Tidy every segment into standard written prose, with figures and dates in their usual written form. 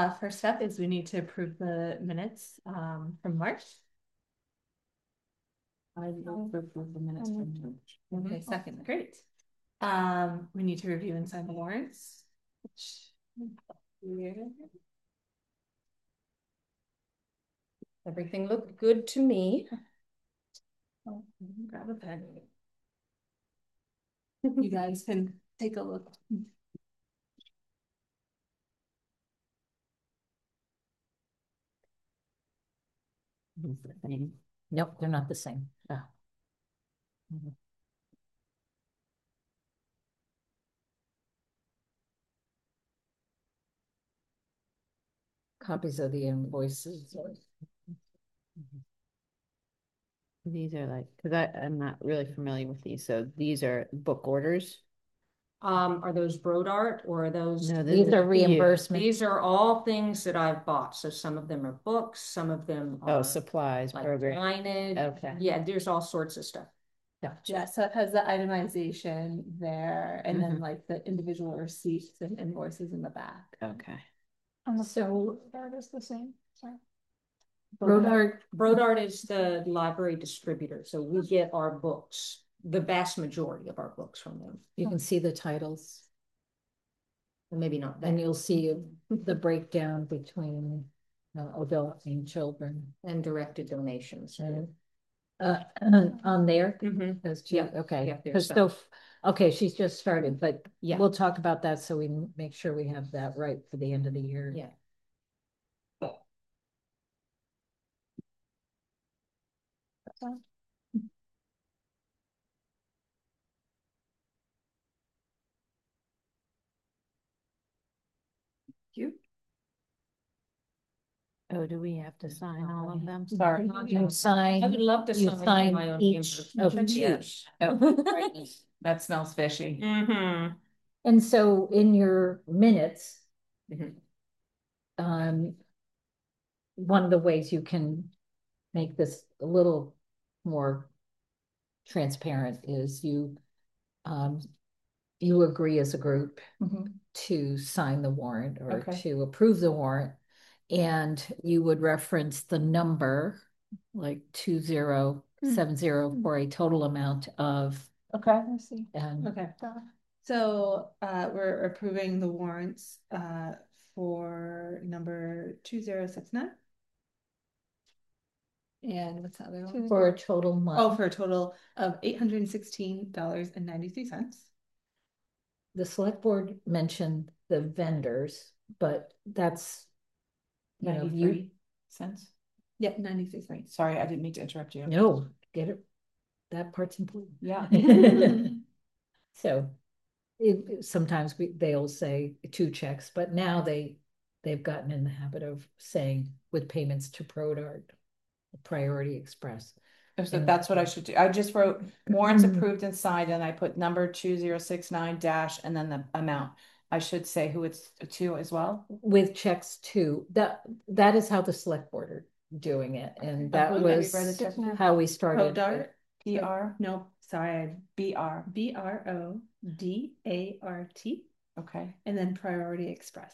first step is we need to approve the minutes from March. I will approve the minutes from March. Okay, second, great. We need to review and sign the warrants. Everything looked good to me. Oh, grab a pen. You guys can take a look. Nope, they're not the same. Oh. Copies of the invoices. These are like, because I'm not really familiar with these. So these are book orders. Are those Broad Art or are those? No, these are reimbursements. These are all things that I've bought. So some of them are books, some of them are supplies, like program. signage. Okay. Yeah, there's all sorts of stuff. Yeah, so it has the itemization there and then like the individual receipts and invoices in the back. Okay. And the so art is the same. Sorry. Broad Art is the library distributor. So we get our books, the vast majority of our books from them. You can see the titles. Maybe not that. And you'll see the breakdown between adult and children. And directed donations. On there? Those two? Yeah. Okay. Yeah, Because okay, she's just started, but yeah, we'll talk about that so we make sure we have that right for the end of the year. Yeah. You? Oh, do we have to sign all of them? Sorry. You sign. I would love to sign my own each of two. Yes. Oh, that smells fishy. And so in your minutes, one of the ways you can make this a little more transparent is you agree as a group to sign the warrant or to approve the warrant, and you would reference the number like 2070 for a total amount of. Okay, I see. And okay. So we're approving the warrants for number 2069. And what's the other one? For a total month. Oh, for a total of $816.93. The select board mentioned the vendors, but that's 93 cents. Yeah, 96 cents. Sorry, I didn't mean to interrupt you. No, get it. That part's important. Yeah. So sometimes they'll say 2 checks, but now they've gotten in the habit of saying with payments to ProDart, Priority Express. So that's what I should do. I just wrote warrants approved and signed, and I put number 2069 dash and then the amount. I should say who it's to as well. With checks too. That is how the select board are doing it, and that was how we started. ProDart. PR? No, sorry. BR. BRODART. Okay. And then Priority Express.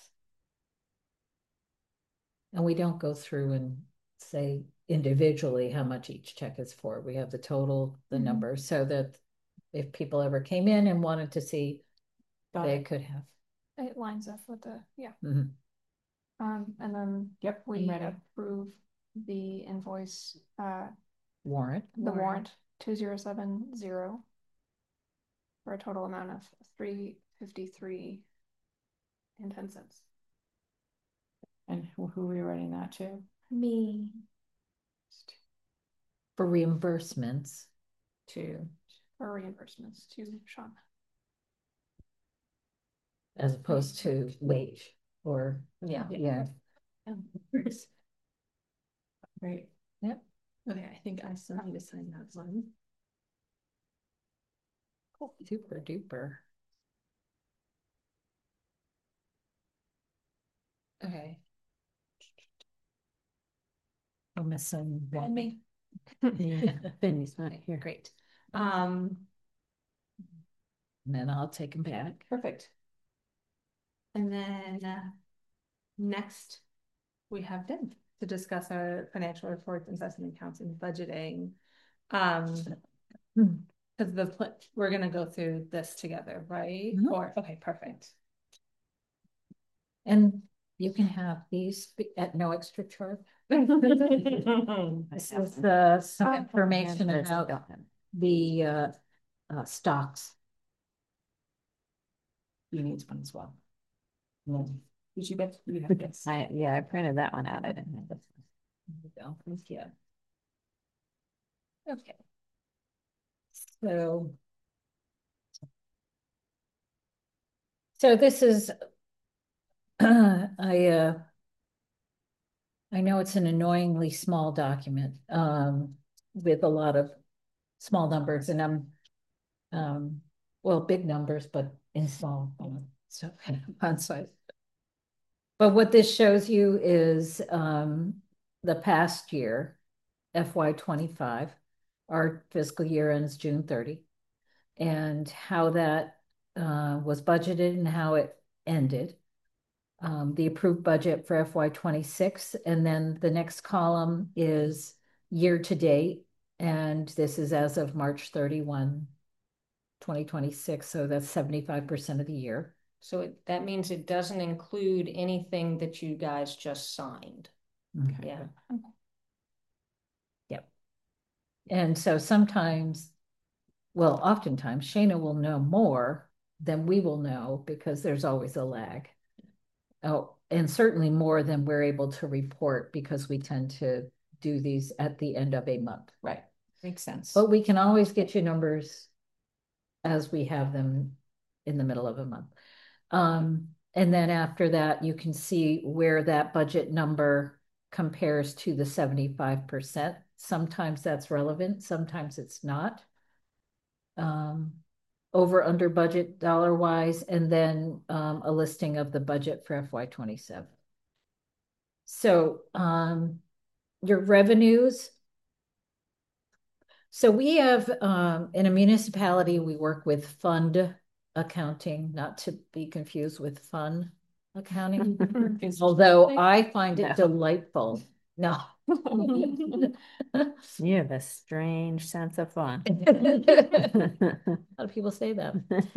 And we don't go through and say individually how much each check is for. We have the total, the number, so that if people ever came in and wanted to see, they could have. It lines up with the Mhm. And then we approve the invoice Warrant. the warrant 2070 for a total amount of $353.10. And who are we writing that to? Me. For reimbursements. For reimbursements to Sean. As opposed to wage or yeah. Right. Yep. Okay, I think I still need to sign that one. Cool. Super duper. Okay. I'm missing And me. Yeah, Benny's not here. Great. And then I'll take them back. Perfect. And then next, we have Deb to discuss our financial reports, investment accounts, and budgeting. Because we're gonna go through this together, right? Or okay, perfect. And you can have these at no extra charge. This is some information about the stocks. You need one as well. Did you bet? You have this. Yeah, I printed that one out. I didn't have this. Thank you. Okay. So this is I know it's an annoyingly small document with a lot of small numbers, and I'm well, big numbers, but in small so font size. But what this shows you is the past year, FY25. Our fiscal year ends June 30, and how that was budgeted and how it ended. The approved budget for FY26, and then the next column is year to date, and this is as of March 31, 2026, so that's 75% of the year. So that means it doesn't include anything that you guys just signed. Okay. Yeah. Yep. And so sometimes, well, oftentimes Shana will know more than we will know because there's always a lag. Oh, and certainly more than we're able to report because we tend to do these at the end of a month. Right. Makes sense. But we can always get you numbers as we have them in the middle of a month. And then after that, you can see where that budget number compares to the 75%. Sometimes that's relevant, sometimes it's not. Over under budget dollar wise, and then a listing of the budget for FY27. So your revenues. So we have in a municipality, we work with fund accounting, not to be confused with fun accounting, although I find it delightful. No. You have a strange sense of fun. A lot of people say that.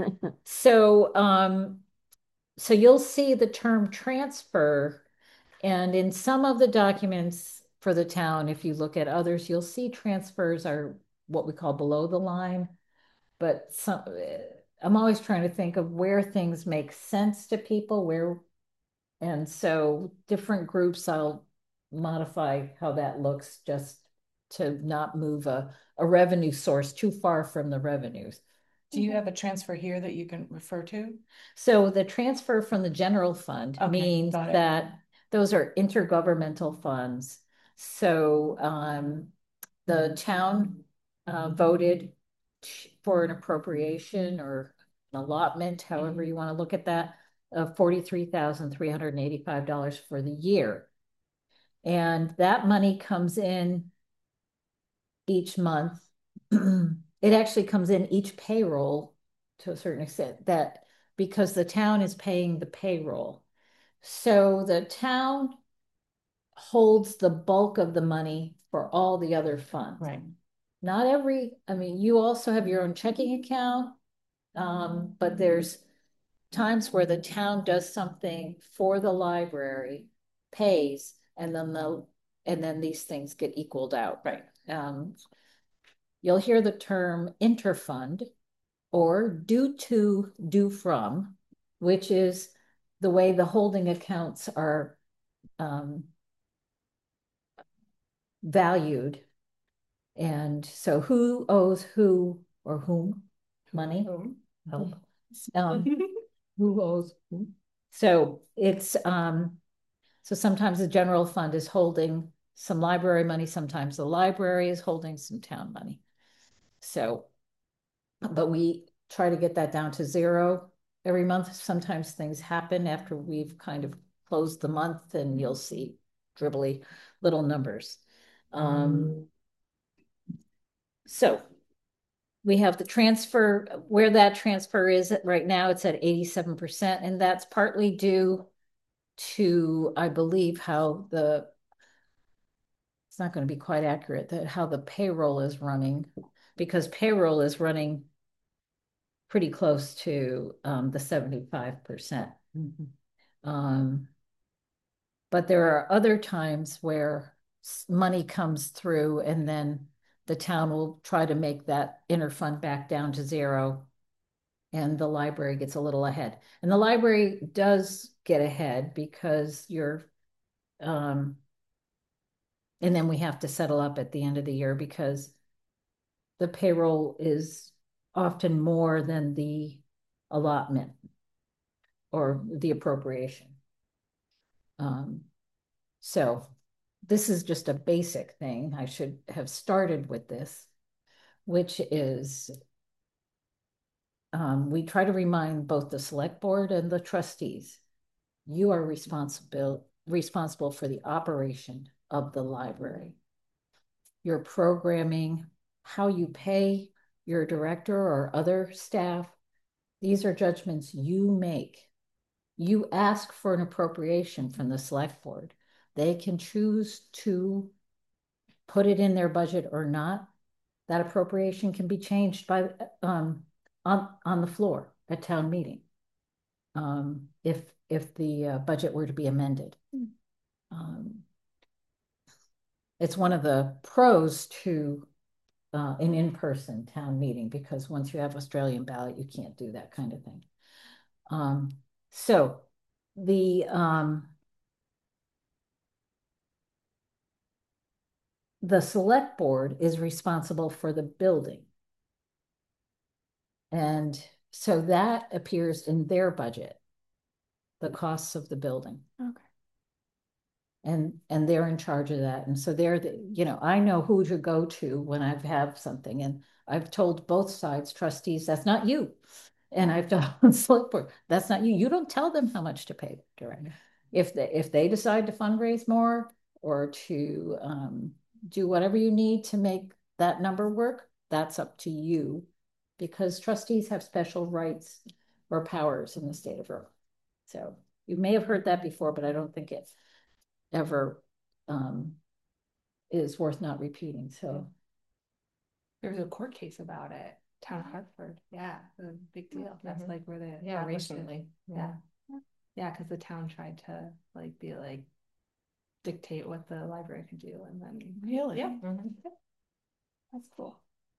So so you'll see the term transfer, and in some of the documents for the town, if you look at others, you'll see transfers are what we call below the line. But I'm always trying to think of where things make sense to people, and so different groups, I'll modify how that looks just to not move a revenue source too far from the revenues. Do you have a transfer here that you can refer to? So the transfer from the general fund means that those are intergovernmental funds. So the town voted for an appropriation or an allotment, however you want to look at that, of $43,385 for the year. And that money comes in each month. It actually comes in each payroll to a certain extent, that because the town is paying the payroll. So the town holds the bulk of the money for all the other funds. Right. Not every, I mean, you also have your own checking account, but there's times where the town does something for the library, pays, and then these things get equaled out. Right. You'll hear the term interfund or due to, due from, which is the way the holding accounts are valued. And so who owes who or whom money? Help. Who owes who? So it's so sometimes the general fund is holding some library money, sometimes the library is holding some town money. So, but we try to get that down to zero every month. Sometimes things happen after we've kind of closed the month and you'll see dribbly little numbers. So we have the transfer, where that transfer is right now, it's at 87%, and that's partly due to, I believe, how it's not going to be quite accurate, that how the payroll is running, because payroll is running pretty close to the 75%. But there are other times where money comes through and then the town will try to make that interfund back down to zero and the library gets a little ahead. And the library does get ahead because and then we have to settle up at the end of the year because the payroll is often more than the allotment or the appropriation. So this is just a basic thing. I should have started with this, which is we try to remind both the select board and the trustees, you are responsible for the operation of the library. Your programming, how you pay your director or other staff, these are judgments you make. You ask for an appropriation from the select board. They can choose to put it in their budget or not. That appropriation can be changed by on the floor at town meeting if the budget were to be amended. It's one of the pros to an in-person town meeting because once you have Australian ballot, you can't do that kind of thing. So the select board is responsible for the building. And so that appears in their budget, the costs of the building. Okay. And they're in charge of that. And so they're I know who to go to when I have something. And I've told both sides, trustees, that's not you. And I've told select board, that's not you. You don't tell them how much to pay director. If they decide to fundraise more or to do whatever you need to make that number work, that's up to you, because trustees have special rights or powers in the state of Rhode Island. So you may have heard that before, but I don't think it ever is worth not repeating. So There was a court case about it, Town of Hartford. Yeah, it was a big deal. That's like where the recently. Yeah, because the town tried to dictate what the library could do, and then Really? yeah, that's cool.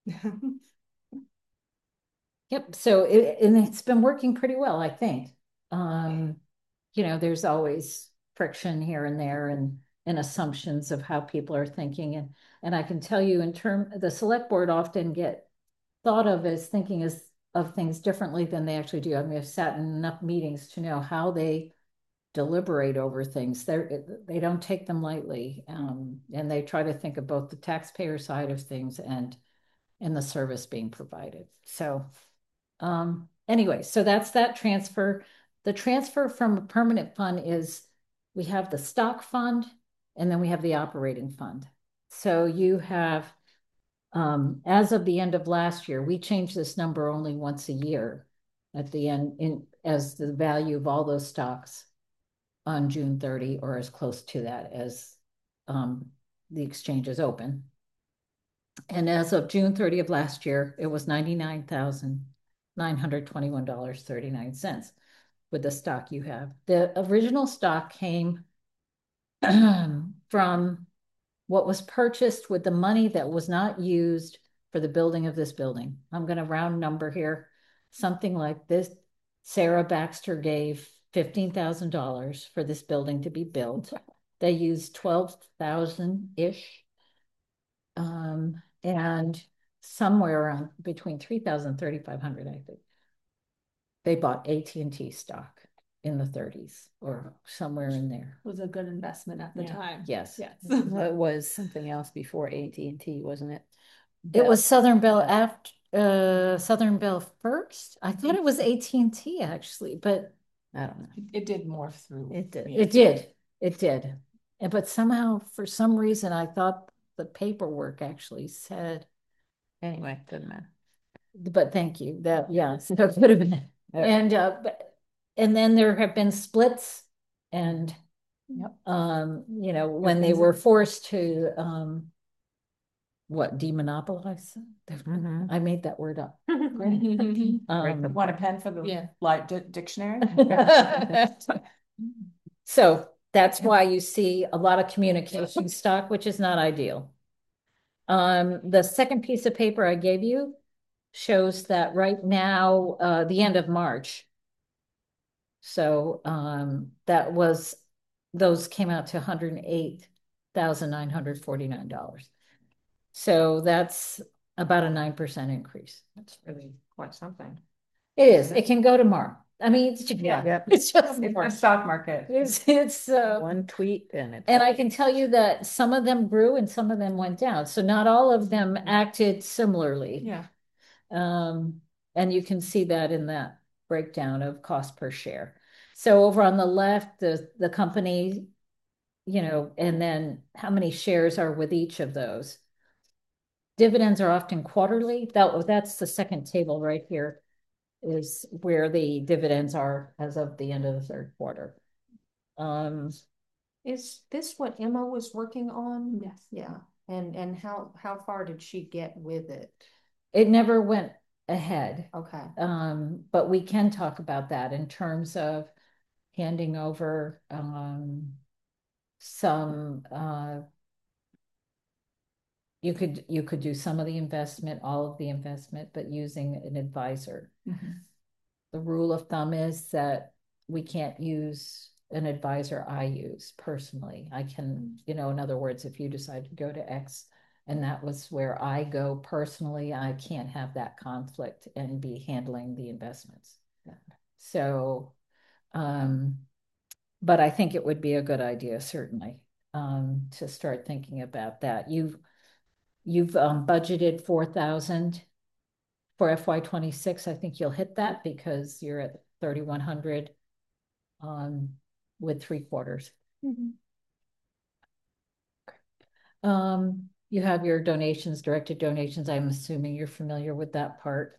Yep. So it's been working pretty well, I think. There's always friction here and there and assumptions of how people are thinking. And I can tell you the select board often get thought of as thinking of things differently than they actually do. I mean, I've sat in enough meetings to know how they deliberate over things. They don't take them lightly. And they try to think of both the taxpayer side of things and the service being provided. So anyway, so that's that transfer. The transfer from a permanent fund is we have the stock fund and then we have the operating fund. So you have, as of the end of last year, we changed this number only once a year at the end as the value of all those stocks on June 30 or as close to that as the exchange is open. And as of June 30 of last year, it was $99,921.39 with the stock you have. The original stock came from what was purchased with the money that was not used for the building of this building. I'm going to round number here, something like this. Sarah Baxter gave $15,000 for this building to be built. They used 12,000-ish. And somewhere around between 3,000 and 3,500, I think. They bought AT&T stock in the 30s or somewhere in there. It was a good investment at the time. Yes. Yes. It was something else before AT&T, wasn't it? It was Southern Bell after Southern Bell first. I thought it was AT&T actually, but I don't know. It did morph through. it did. It did. But somehow, for some reason, I thought the paperwork actually said. Anyway, doesn't matter. But thank you. So it could have been. And then there have been splits And, Yep. you know, when they were forced to, what, demonopolize? Mhm. I made that word up. Want a pen for the Yeah. dictionary? So that's why you see a lot of communication stock, which is not ideal. The second piece of paper I gave you shows that right now, the end of March. So, those came out to $108,949. So that's about a 9% increase. That's really quite something. It is, it can go tomorrow. I mean, it's just, Yep. it's just, It's the stock market. it's, One tweet and it's. and I can tell you that some of them grew and some of them went down. So not all of them acted similarly. Yeah. And you can see that in that breakdown of cost per share. So over on the left, the company, you know, and then how many shares are with each of those. Dividends are often quarterly. That's the second table right here, is where the dividends are as of the end of the third quarter. Is this what Emma was working on? Yes. Yeah. And how far did she get with it? It never went ahead. Okay. But we can talk about that in terms of handing over some you could do some of the investment, all of the investment, but using an advisor. The rule of thumb is that we can't use an advisor I use personally. I can, you know, in other words, if you decide to go to X and that was where I go personally, I can't have that conflict and be handling the investments. So, but I think it would be a good idea, certainly, to start thinking about that. You've budgeted 4,000 for FY26. I think you'll hit that because you're at 3,100 with 3/4. You have your donations, directed donations. I'm assuming you're familiar with that part.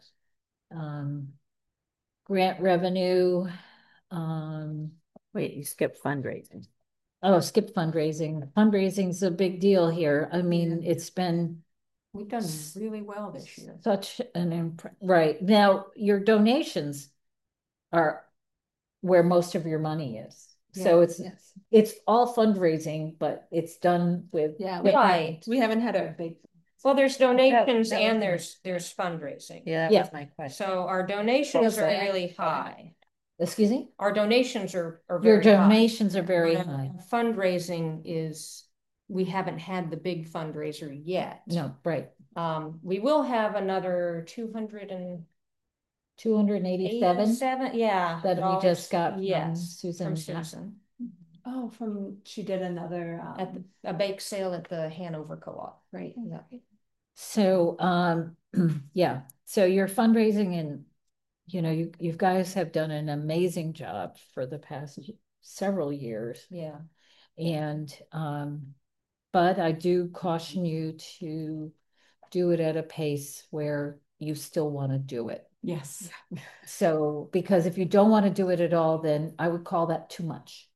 Grant revenue. Wait, you skipped fundraising. Oh, skip fundraising. Fundraising's a big deal here. I mean, it's been We've done really well this year. such an right. Now, your donations are where most of your money is. So it's all fundraising, but it's done with. Yeah, Right. we haven't had a big. Well, there's donations that and was there's fundraising. Yeah, that Yeah. was my question. So our donations are Yeah. really high. Excuse me? Our donations are Your very high. donations are very But high. Fundraising is, we haven't had the big fundraiser yet. No, right. We will have another 287 yeah. that we just got from Yes, Susan. from Susan. Oh, she did another At a bake sale at the Hanover Co-op. right. Yeah. So, yeah, so your fundraising and, you know, you guys have done an amazing job for the past several years. Yeah. And, but I do caution you to do it at a pace where you still want to do it. Yes. So, because if you don't want to do it at all, then I would call that too much.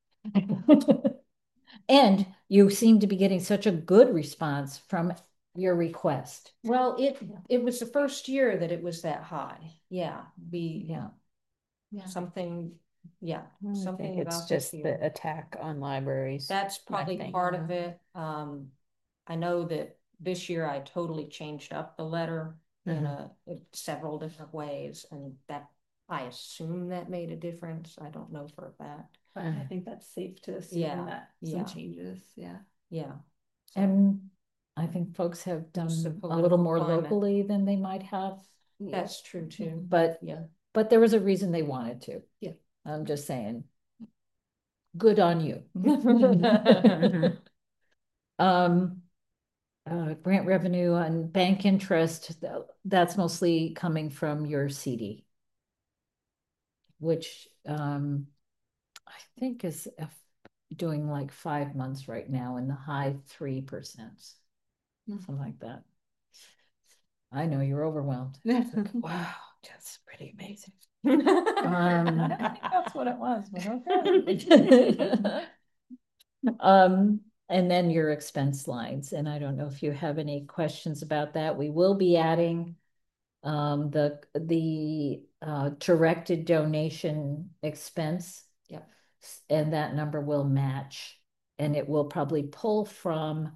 And you seem to be getting such a good response from your request. Well, it was the first year that it was that high. Yeah. Yeah. Something, yeah. I Something think it's about just this year. the attack on libraries. That's probably think. part of it. I know that this year I totally changed up the letter in several different ways, and that I assume that made a difference. I don't know for a fact. But I think that's safe to assume that some changes. Yeah. Yeah. And I think folks have done Just the a little more political climate. locally than they might have. That's true too. But Yeah. but there was a reason they wanted to. Yeah. I'm just saying. Good on you. Grant revenue on bank interest, that's mostly coming from your CD, which I think is doing like 5 months right now in the high 3%, something like that. I know you're overwhelmed. Wow, that's pretty amazing. That's what it was, but okay. And then your expense lines, and I don't know if you have any questions about that. We will be adding the directed donation expense. Yep. And that number will match, and it will probably pull from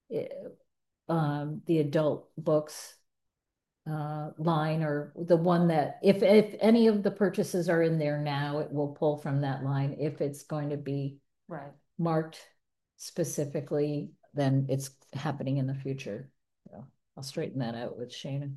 the adult books line, or the one that if any of the purchases are in there now, it will pull from that line. If it's going to be Right. marked specifically, then it's happening in the future. So I'll straighten that out with Shana.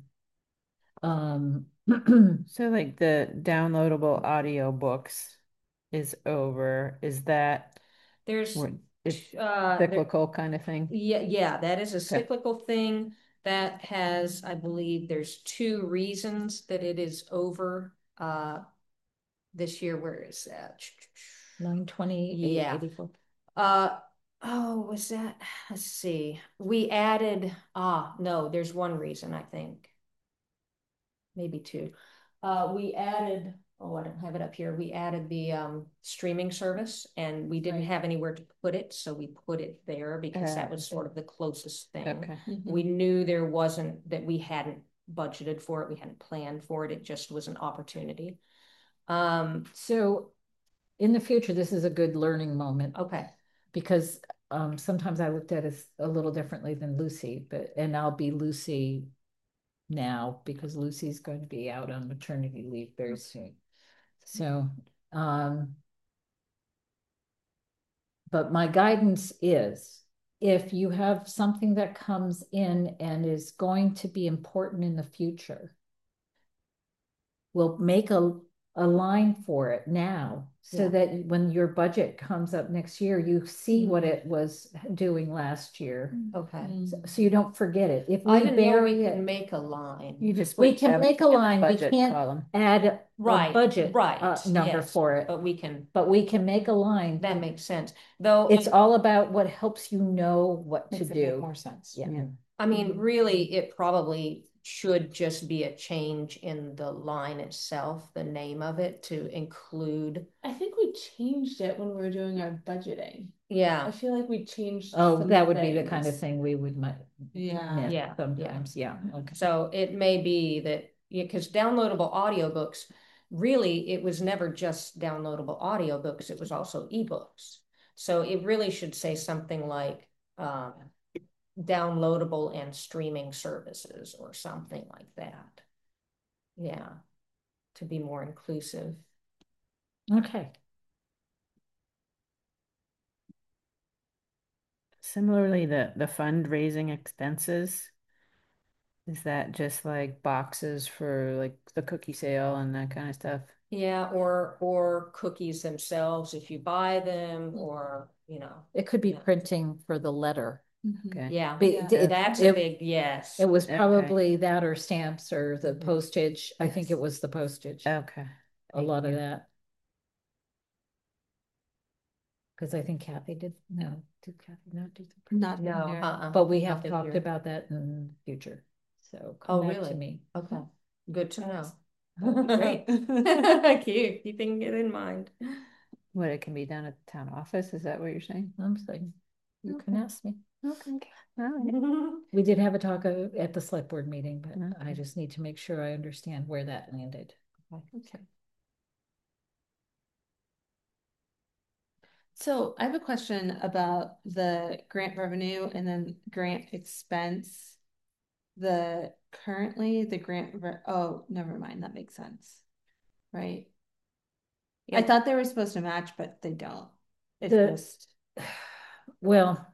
So like the downloadable audio books is over. Is that There's it's there- cyclical kind of thing? yeah, that is a cyclical thing that has, I believe there's 2 reasons that it is over this year. Where is that? 928, Yeah. 84. Was that, let's see, we added, no, there's one reason, I think. Maybe 2. We added, I don't have it up here. We added the streaming service, and we didn't have anywhere to put it, so we put it there because that was sort of the closest thing. Okay. We knew there wasn't, that we hadn't budgeted for it, we hadn't planned for it. It just was an opportunity. So in the future, this is a good learning moment. Okay. Because sometimes I looked at it a little differently than Lucy, and I'll be Lucy now because Lucy's going to be out on maternity leave very soon. So, but my guidance is, if you have something that comes in and is going to be important in the future, we'll make a line for it now, so that when your budget comes up next year, you see what it was doing last year. Okay. So you don't forget it. If I we didn't know bury we it, can make a line. You just we can make a line. We budget can't column. add a Right, budget right, number yes, for it, but we can, but we can make a line. that makes sense. Though It's all about what helps you know what to Makes it make do. more sense. Yeah. I mean, really, it probably should just be a change in the line itself, the name of it, to include. I think we changed it when we were doing our budgeting. I Yeah, feel like we changed. Oh, some that would be the kind of things. thing we would miss Yeah, sometimes. Yeah. Okay. so it may be that, because downloadable audiobooks, really, it was never just downloadable audiobooks, it was also ebooks. So it really should say something like downloadable and streaming services or something like that. Yeah, to be more inclusive. Okay. Similarly, the fundraising expenses, is that just like boxes for like the cookie sale and that kind of stuff? Yeah, or cookies themselves if you buy them, or It could be Yeah. printing for the letter. Okay. yeah, that's a big yes. It was Okay. probably that, or stamps, or the Mhm. postage. I think it was the postage. Okay. A lot of you. that. Because I think Kathy did not do the print? Not in No, here. But we have Nothing talked here. about that in the future. So Oh, come back to really? me. Okay, good to know. Great. Keeping it in mind. What, it can be done at the town office? Is that what you're saying? I'm saying, you can Okay. ask me. Okay. All right. We did have a talk at the select board meeting, but I Okay. just need to make sure I understand where that landed. Okay. So I have a question about the grant revenue and then grant expense. Currently the oh, never mind, that makes sense. Right? I Yeah. thought they were supposed to match, but they don't. It's The- just, Well,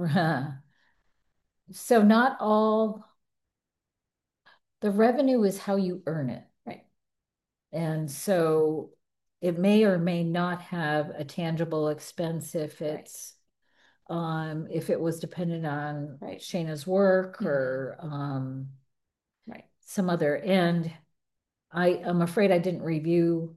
so not all, the revenue is how you earn it. right. And so it may or may not have a tangible expense if if it was dependent on Right. Shayna's work Mhm. or Right. some other. And I'm afraid I didn't review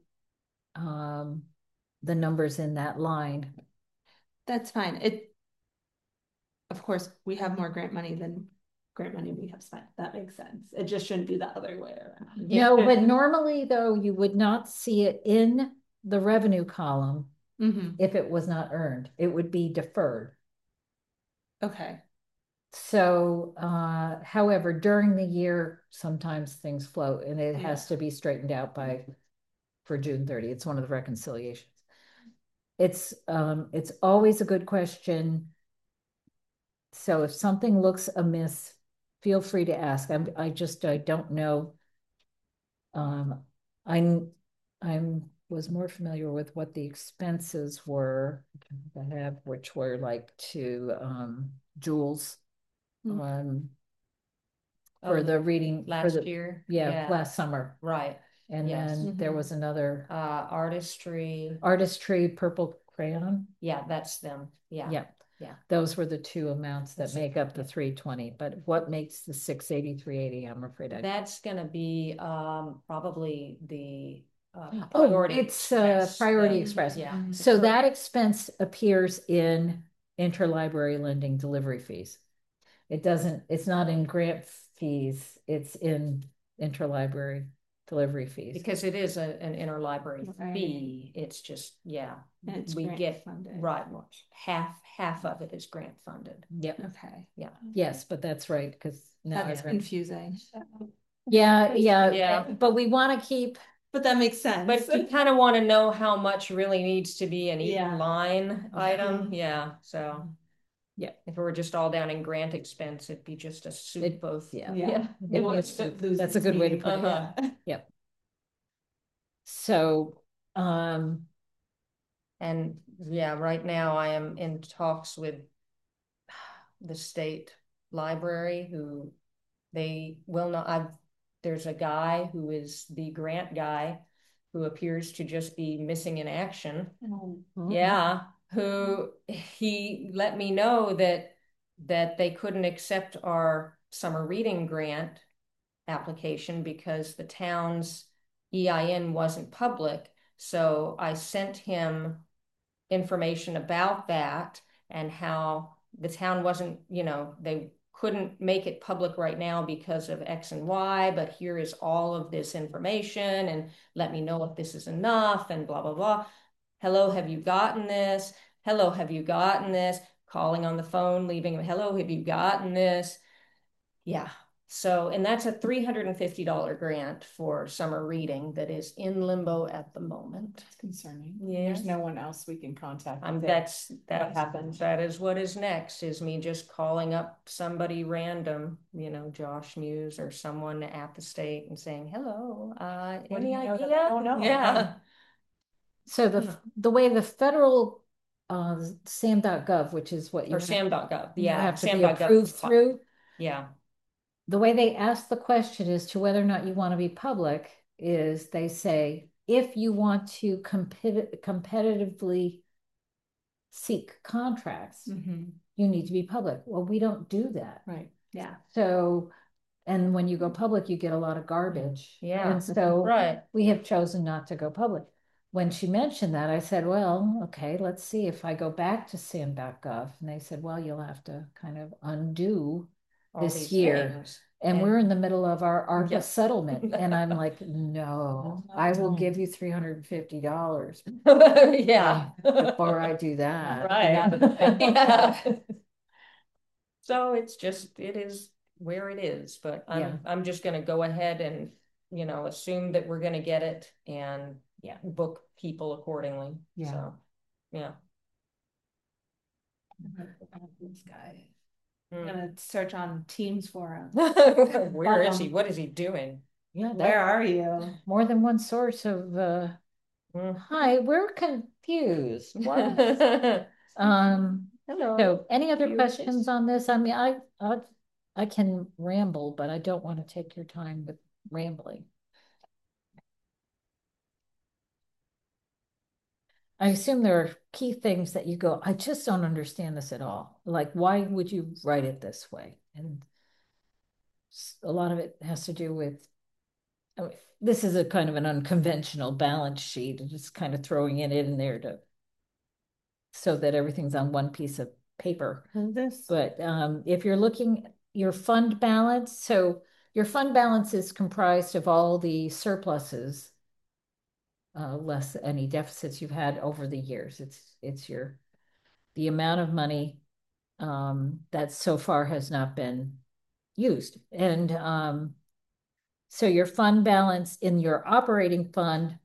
the numbers in that line. That's fine. Of course, we have more grant money than grant money we have spent. That makes sense. It just shouldn't be the other way around. No, but normally though, you would not see it in the revenue column if it was not earned. It would be deferred. Okay. So, however, during the year, sometimes things float and it has to be straightened out for June 30. It's one of the reconciliations. It's always a good question. So if something looks amiss, feel free to ask. I don't know. I was more familiar with what the expenses were I have, which were like to Jules for the reading last year. last summer. Right. And then there was another artistry purple crayon. Yeah, that's them. Yeah. Those were the two amounts that make up the 320. But what makes the 680, I'm afraid that's gonna be probably the Priority Express. Priority Express. Yeah. So that expense appears in interlibrary lending delivery fees. It's not in grant fees, it's in interlibrary delivery fees. Because it is an interlibrary fee. It's just, we get funded. Right. Half of it is grant funded. Yep. Okay. Yeah. Yes, but that's right, because now that's confusing. Yeah. But we want to keep. But that makes sense. But you kind of want to know how much really needs to be in each line item. Yeah. So if it were just all down in grant expense, it'd be just a soup of That's a good way to put it. Yep. So and right now I am in talks with the state library who they will not there's a guy who is the grant guy who appears to just be missing in action. Who he let me know that they couldn't accept our summer reading grant application because the town's EIN wasn't public. So I sent him information about that and how the town wasn't, they couldn't make it public right now because of X and Y, but here is all of this information and let me know if this is enough and blah, blah, blah. Hello, have you gotten this? Hello, have you gotten this? Calling on the phone, leaving, hello, have you gotten this? Yeah. So, and that's a $350 grant for summer reading that is in limbo at the moment. That's concerning. Yes. There's no one else we can contact. That happens. That is what is next, is me just calling up somebody random, Josh Muse or someone at the state and saying, hello, any idea? Oh, no. Yeah. So the way the federal SAM.gov, which is what you or SAM.gov, yeah, have to be approved through. Yeah. The way they ask the question as to whether or not you want to be public is they say, if you want to competitively seek contracts, you need to be public. Well, we don't do that. Right. Yeah. So, and when you go public, you get a lot of garbage. Yeah. And so right. we have chosen not to go public. When she mentioned that, I said, well, okay, let's see if I go back to SAM.gov. And they said, well, you'll have to kind of undo this year. Things. And we're in the middle of our ARPA settlement. And I'm like, no, I will give you $350 before I do that. Right. So it is where it is. But I'm just gonna go ahead and assume that we're gonna get it and book people accordingly. So this guy. I'm gonna search on Teams for him. Where is he? What is he doing? Yeah, where are you? More than one source of hi, we're confused. What? Hello. So any other questions on this? I mean, I can ramble, but I don't want to take your time with rambling. I assume there are key things that you go, I just don't understand this at all. Like, why would you write it this way? And a lot of it has to do with, this is a kind of an unconventional balance sheet, and just kind of throwing it in there so that everything's on one piece of paper. But if you're looking, your fund balance, so your fund balance is comprised of all the surpluses, less any deficits you've had over the years. It's the amount of money that so far has not been used. And so your fund balance in your operating fund,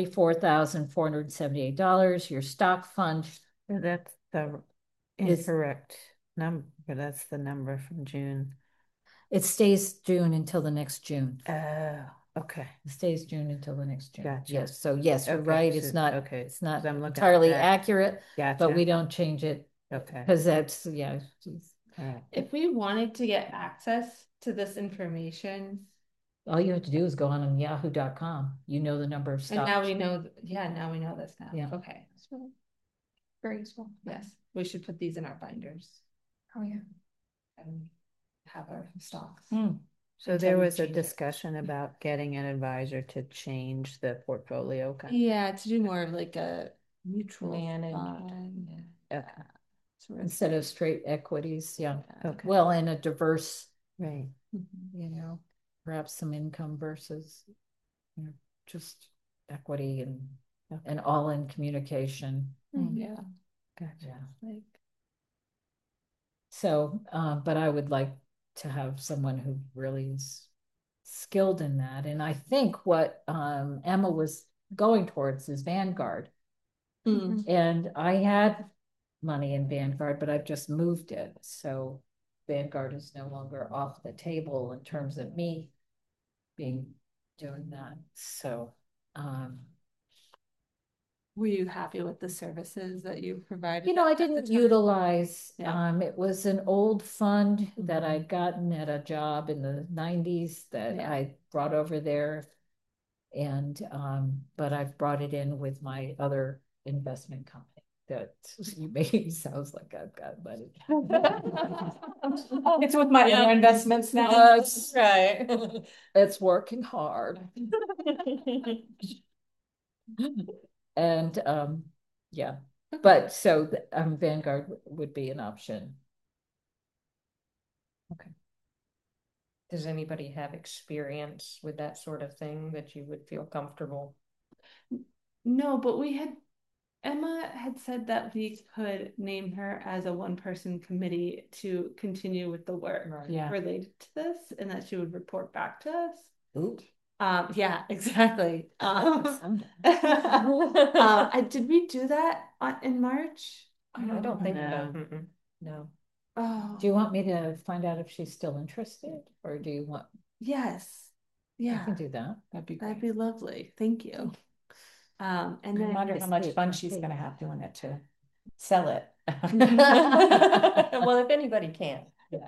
$44,478. Your stock fund That's the is incorrect number. That's the number from June. it stays June until the next June. Oh, okay. It stays June until the next June. Gotcha. Yes, so yes, you're Okay, right. so- It's not okay, it's not 'cause I'm looking at entirely that. accurate, but Gotcha. we don't change it Okay. because that's yeah. Geez. All right. If we wanted to get access to this information, All you have to do is go on yahoo.com. You know the number of and stocks. now we know, yeah, now we know this now. Yeah. Okay, So, very useful. yes, we should put these in our binders Oh, yeah. and have our stocks. So Until there we was a change it. discussion about getting an advisor to change the portfolio kind Yeah, to do more of like a mutual Managed, fund. Okay. Sort of Instead thing. of straight equities, yeah. Okay. Well, and a diverse, Right. you know, perhaps some income versus, you know, just equity and all in communication. Yeah, Gotcha. Yeah. like, So, but I would like to have someone who really is skilled in that. And I think what Emma was going towards is Vanguard. mm, And I had money in Vanguard, but I've just moved it. So Vanguard is no longer off the table in terms of me doing that. So were you happy with the services that you provided? you know, I at the didn't time? utilize, Yeah. it was an old fund that I'd gotten at a job in the 90s that Yeah. I brought over there. And, but I've brought it in with my other investment company that you made sounds like I've got money. It's with my other investments now. That's right. It's working hard. And, yeah, but so Vanguard would be an option. Does anybody have experience with that sort of thing that you would feel comfortable? No, but Emma had said that we could name her as a one-person committee to continue with the work Right. Yeah. related to this, and that she would report back to us. Ooh. Yeah, exactly. Did we do that in March? I don't think so. No. Mm-mm. No. Oh, Do you want me to find out if she's still interested, or do you want, yes. I Yeah, can do that. That'd be that'd great. be lovely. Thank you. And I then wonder how much fun she's gonna have doing it to sell it. Well, if anybody can.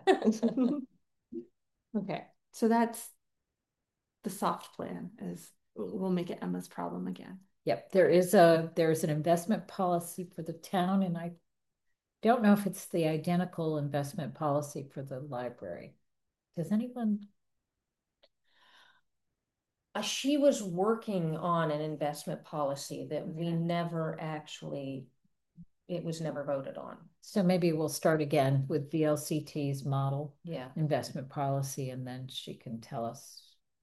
okay, so that's the soft plan is we'll make it Emma's problem again. Yep, there's an investment policy for the town, and I don't know if it's the identical investment policy for the library. Does anyone? She was working on an investment policy that we never actually, it was never voted on. So maybe we'll start again with VLCT's model Yeah. investment policy, and then she can tell us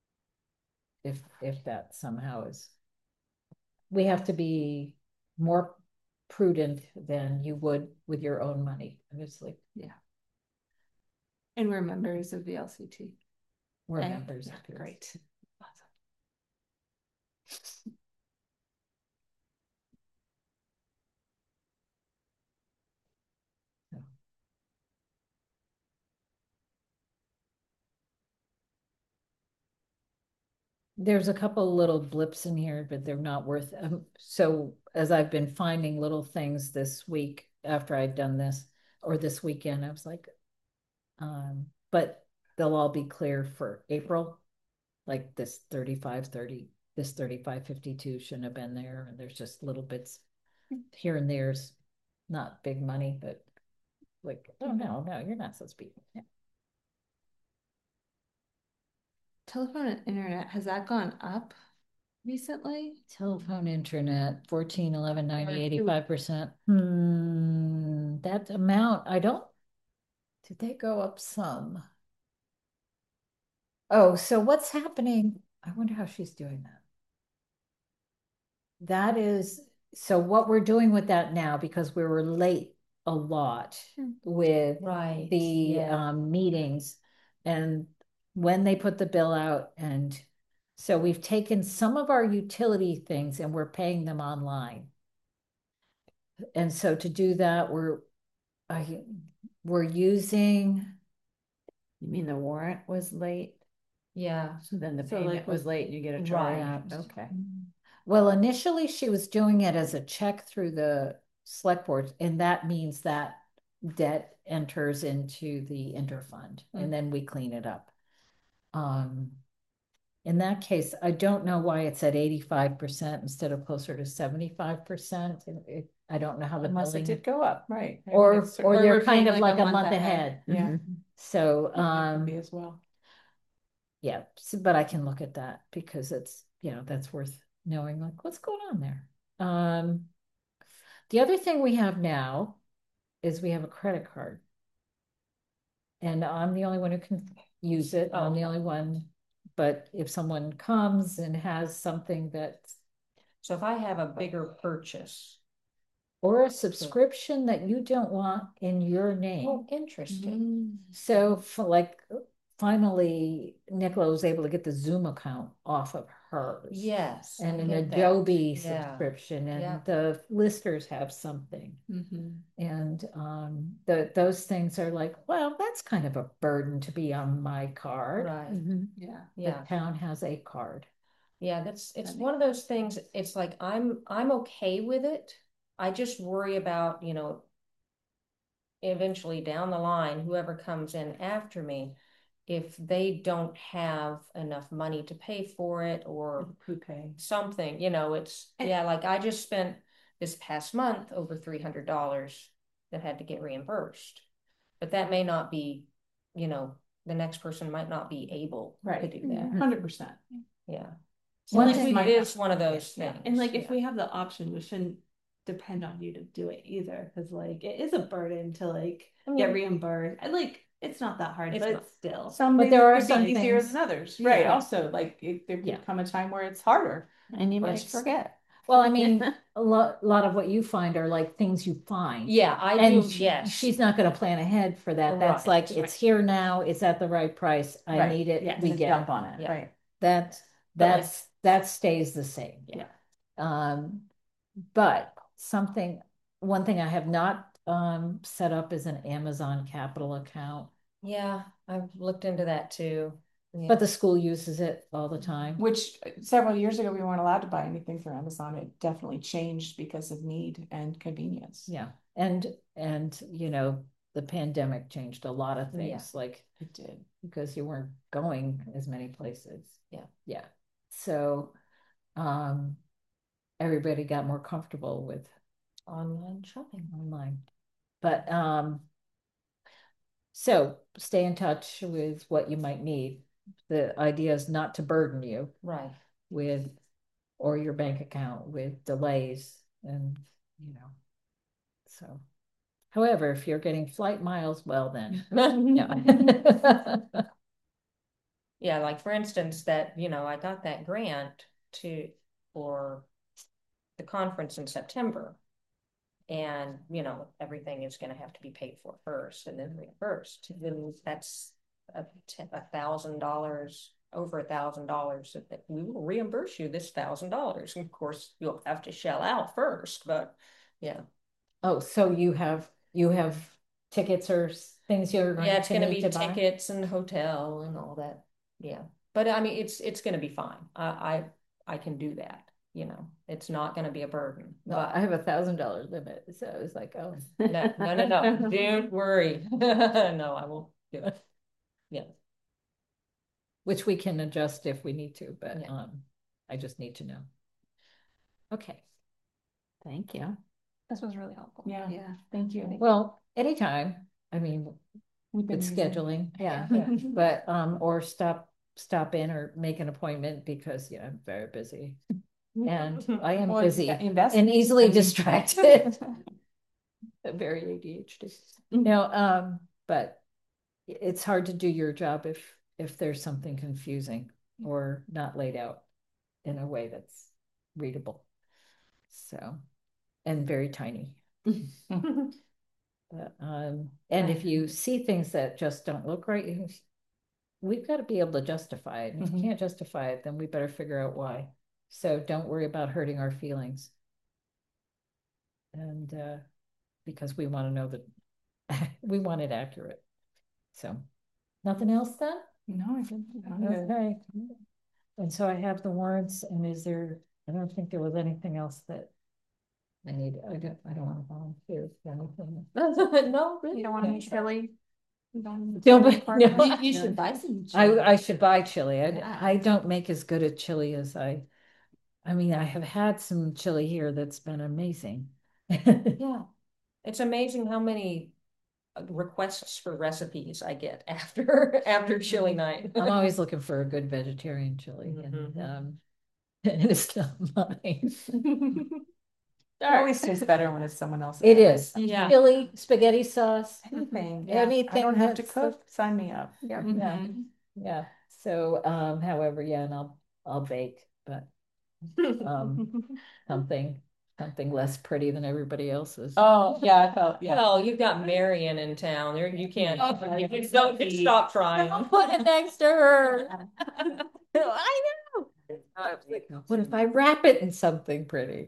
if that somehow is. We have to be more prudent than you would with your own money, obviously. Yeah. And we're members of the LCT. We're members. Yeah, of great. There's a couple little blips in here, but they're not worth. So as I've been finding little things this week after I'd done this, or this weekend, I was like, but they'll all be clear for April. Like this 3530, this 3552 shouldn't have been there. And there's just little bits here and there's not big money, but like, oh no, you're not supposed to be. Yeah. Telephone and internet, has that gone up recently? Telephone, internet, 14, 11, 90, Or 85%. That amount, did they go up some? Oh, so what's happening? I wonder how she's doing that. That is, so what we're doing with that now, because we were late a lot with Right, the yeah. meetings and when they put the bill out. And so we've taken some of our utility things and we're paying them online. And so to do that, we're using, You mean the warrant was late? Yeah. So then the So, payment like, was late and you get a charge? Right. Okay. well, initially she was doing it as a check through the select board, and that means that debt enters into the interfund and then we clean it up. In that case, I don't know why it's at 85% instead of closer to 75%. I don't know how the Unless it billing, did go up, right? I mean, or it's- or Or they're we're kind paying of like a month ahead. Yeah. Mhm. So That could be as well. yeah, but I can look at that because it's, that's worth knowing, like, what's going on there. The other thing we have now is we have a credit card. And I'm the only one who can use it. I'm the only one, but if someone comes and has something that's, So if I have a bigger purchase, or a subscription that you don't want in your name. oh, interesting. So for like, finally, Nicola was able to get the Zoom account off of hers. Yes. And I an get that. Adobe Yeah. subscription, and Yeah. the listers have something. And those things are like, well, that's kind of a burden to be on my card. Right. Yeah. The Yeah. town has a card. Yeah, it's That one of those things, it's like I'm okay with it. I just worry about, eventually down the line, whoever comes in after me, if they don't have enough money to pay for it or Prepay. something, it's, yeah, like I just spent this past month over $300 that had to get reimbursed. But that may not be, the next person might not be able to do that. 100%. Yeah. So One like, thing- it is one of those things. And like, if yeah. we have the option, we shouldn't depend on you to do it either, because like it is a burden to like get reimbursed. And like it's not that hard, It's but not. it's still. Some But days there it are could some be easier things- than others, right? Yeah. Also, like there Yeah. could come a time where it's harder. And you might Which- forget. Well, I mean, a lot of what you find are like things you find. Yeah, I And do, yes. she's not going to plan ahead for that. That's Right, like, it's here now, it's at the right price. I Right. need it, Yes. we Just get jump it. on it, Yeah. right? That stays the same. Yeah. But one thing I have not set up is an Amazon Capital account, Yeah, I've looked into that too. Yeah. but the school uses it all the time. Which several years ago we weren't allowed to buy anything through Amazon. It definitely changed because of need and convenience. Yeah, and the pandemic changed a lot of things, like It did. because you weren't going as many places. Yeah. So, everybody got more comfortable with Online shopping. online. But so stay in touch with what you might need. The idea is not to burden you Right. with, or your bank account with delays and, so. However, if you're getting flight miles, well then, yeah. Yeah, like for instance, that, I got that grant for the conference in September. And, everything is going to have to be paid for first and then reimbursed. Then that's $1,000, over $1,000 that we will reimburse you this $1,000. And of course, you'll have to shell out first, but yeah. Oh, so you have tickets or things you're going Yeah, it's to going to need be to buy? tickets and hotel and all that. Yeah. But I mean, it's going to be fine. I can do that. It's not going to be a burden. No, But I have $1,000 limit, so I was like, oh. no, don't worry. No, I won't do it. Yeah. Which we can adjust if we need to, but Yeah. I just need to know. Okay. Thank you. This was really helpful. Yeah. Yeah. Thank you. Well, anytime. I mean, We've been it's using- scheduling, yeah. But or stop in or make an appointment because I'm very busy. And I am Well, busy invest and easily I mean- distracted. Very ADHD. No, but it's hard to do your job if if there's something confusing or not laid out in a way that's readable. So, and very tiny. And if you see things that just don't look right, we've got to be able to justify it. And if you can't justify it, then we better figure out why. So don't worry about hurting our feelings. And because we want to know that we want it accurate. So nothing else then? No, I didn't. Okay. And so I have the warrants, and I don't think there was anything else that I don't want to volunteer for anything. No, really. You don't want any chili? You don't No. You should buy some. I should buy chili. Yeah. I don't make as good a chili as I mean, I have had some chili here that's been amazing. Yeah, it's amazing how many requests for recipes I get after chili night. I'm always looking for a good vegetarian chili, and it's not mine. It always tastes better when it's someone else's. It is. Yeah. Chili, spaghetti sauce, Anything. anything I don't have to that's- cook. Sign me up. Yeah. Yeah. Yeah. So, however, yeah, and I'll bake, but something less pretty than everybody else's. Oh, yeah, I felt, yeah. Well, you've got Marion in town. You can't. You just don't stop trying. Put it next to her. I know. What if I wrap it in something pretty?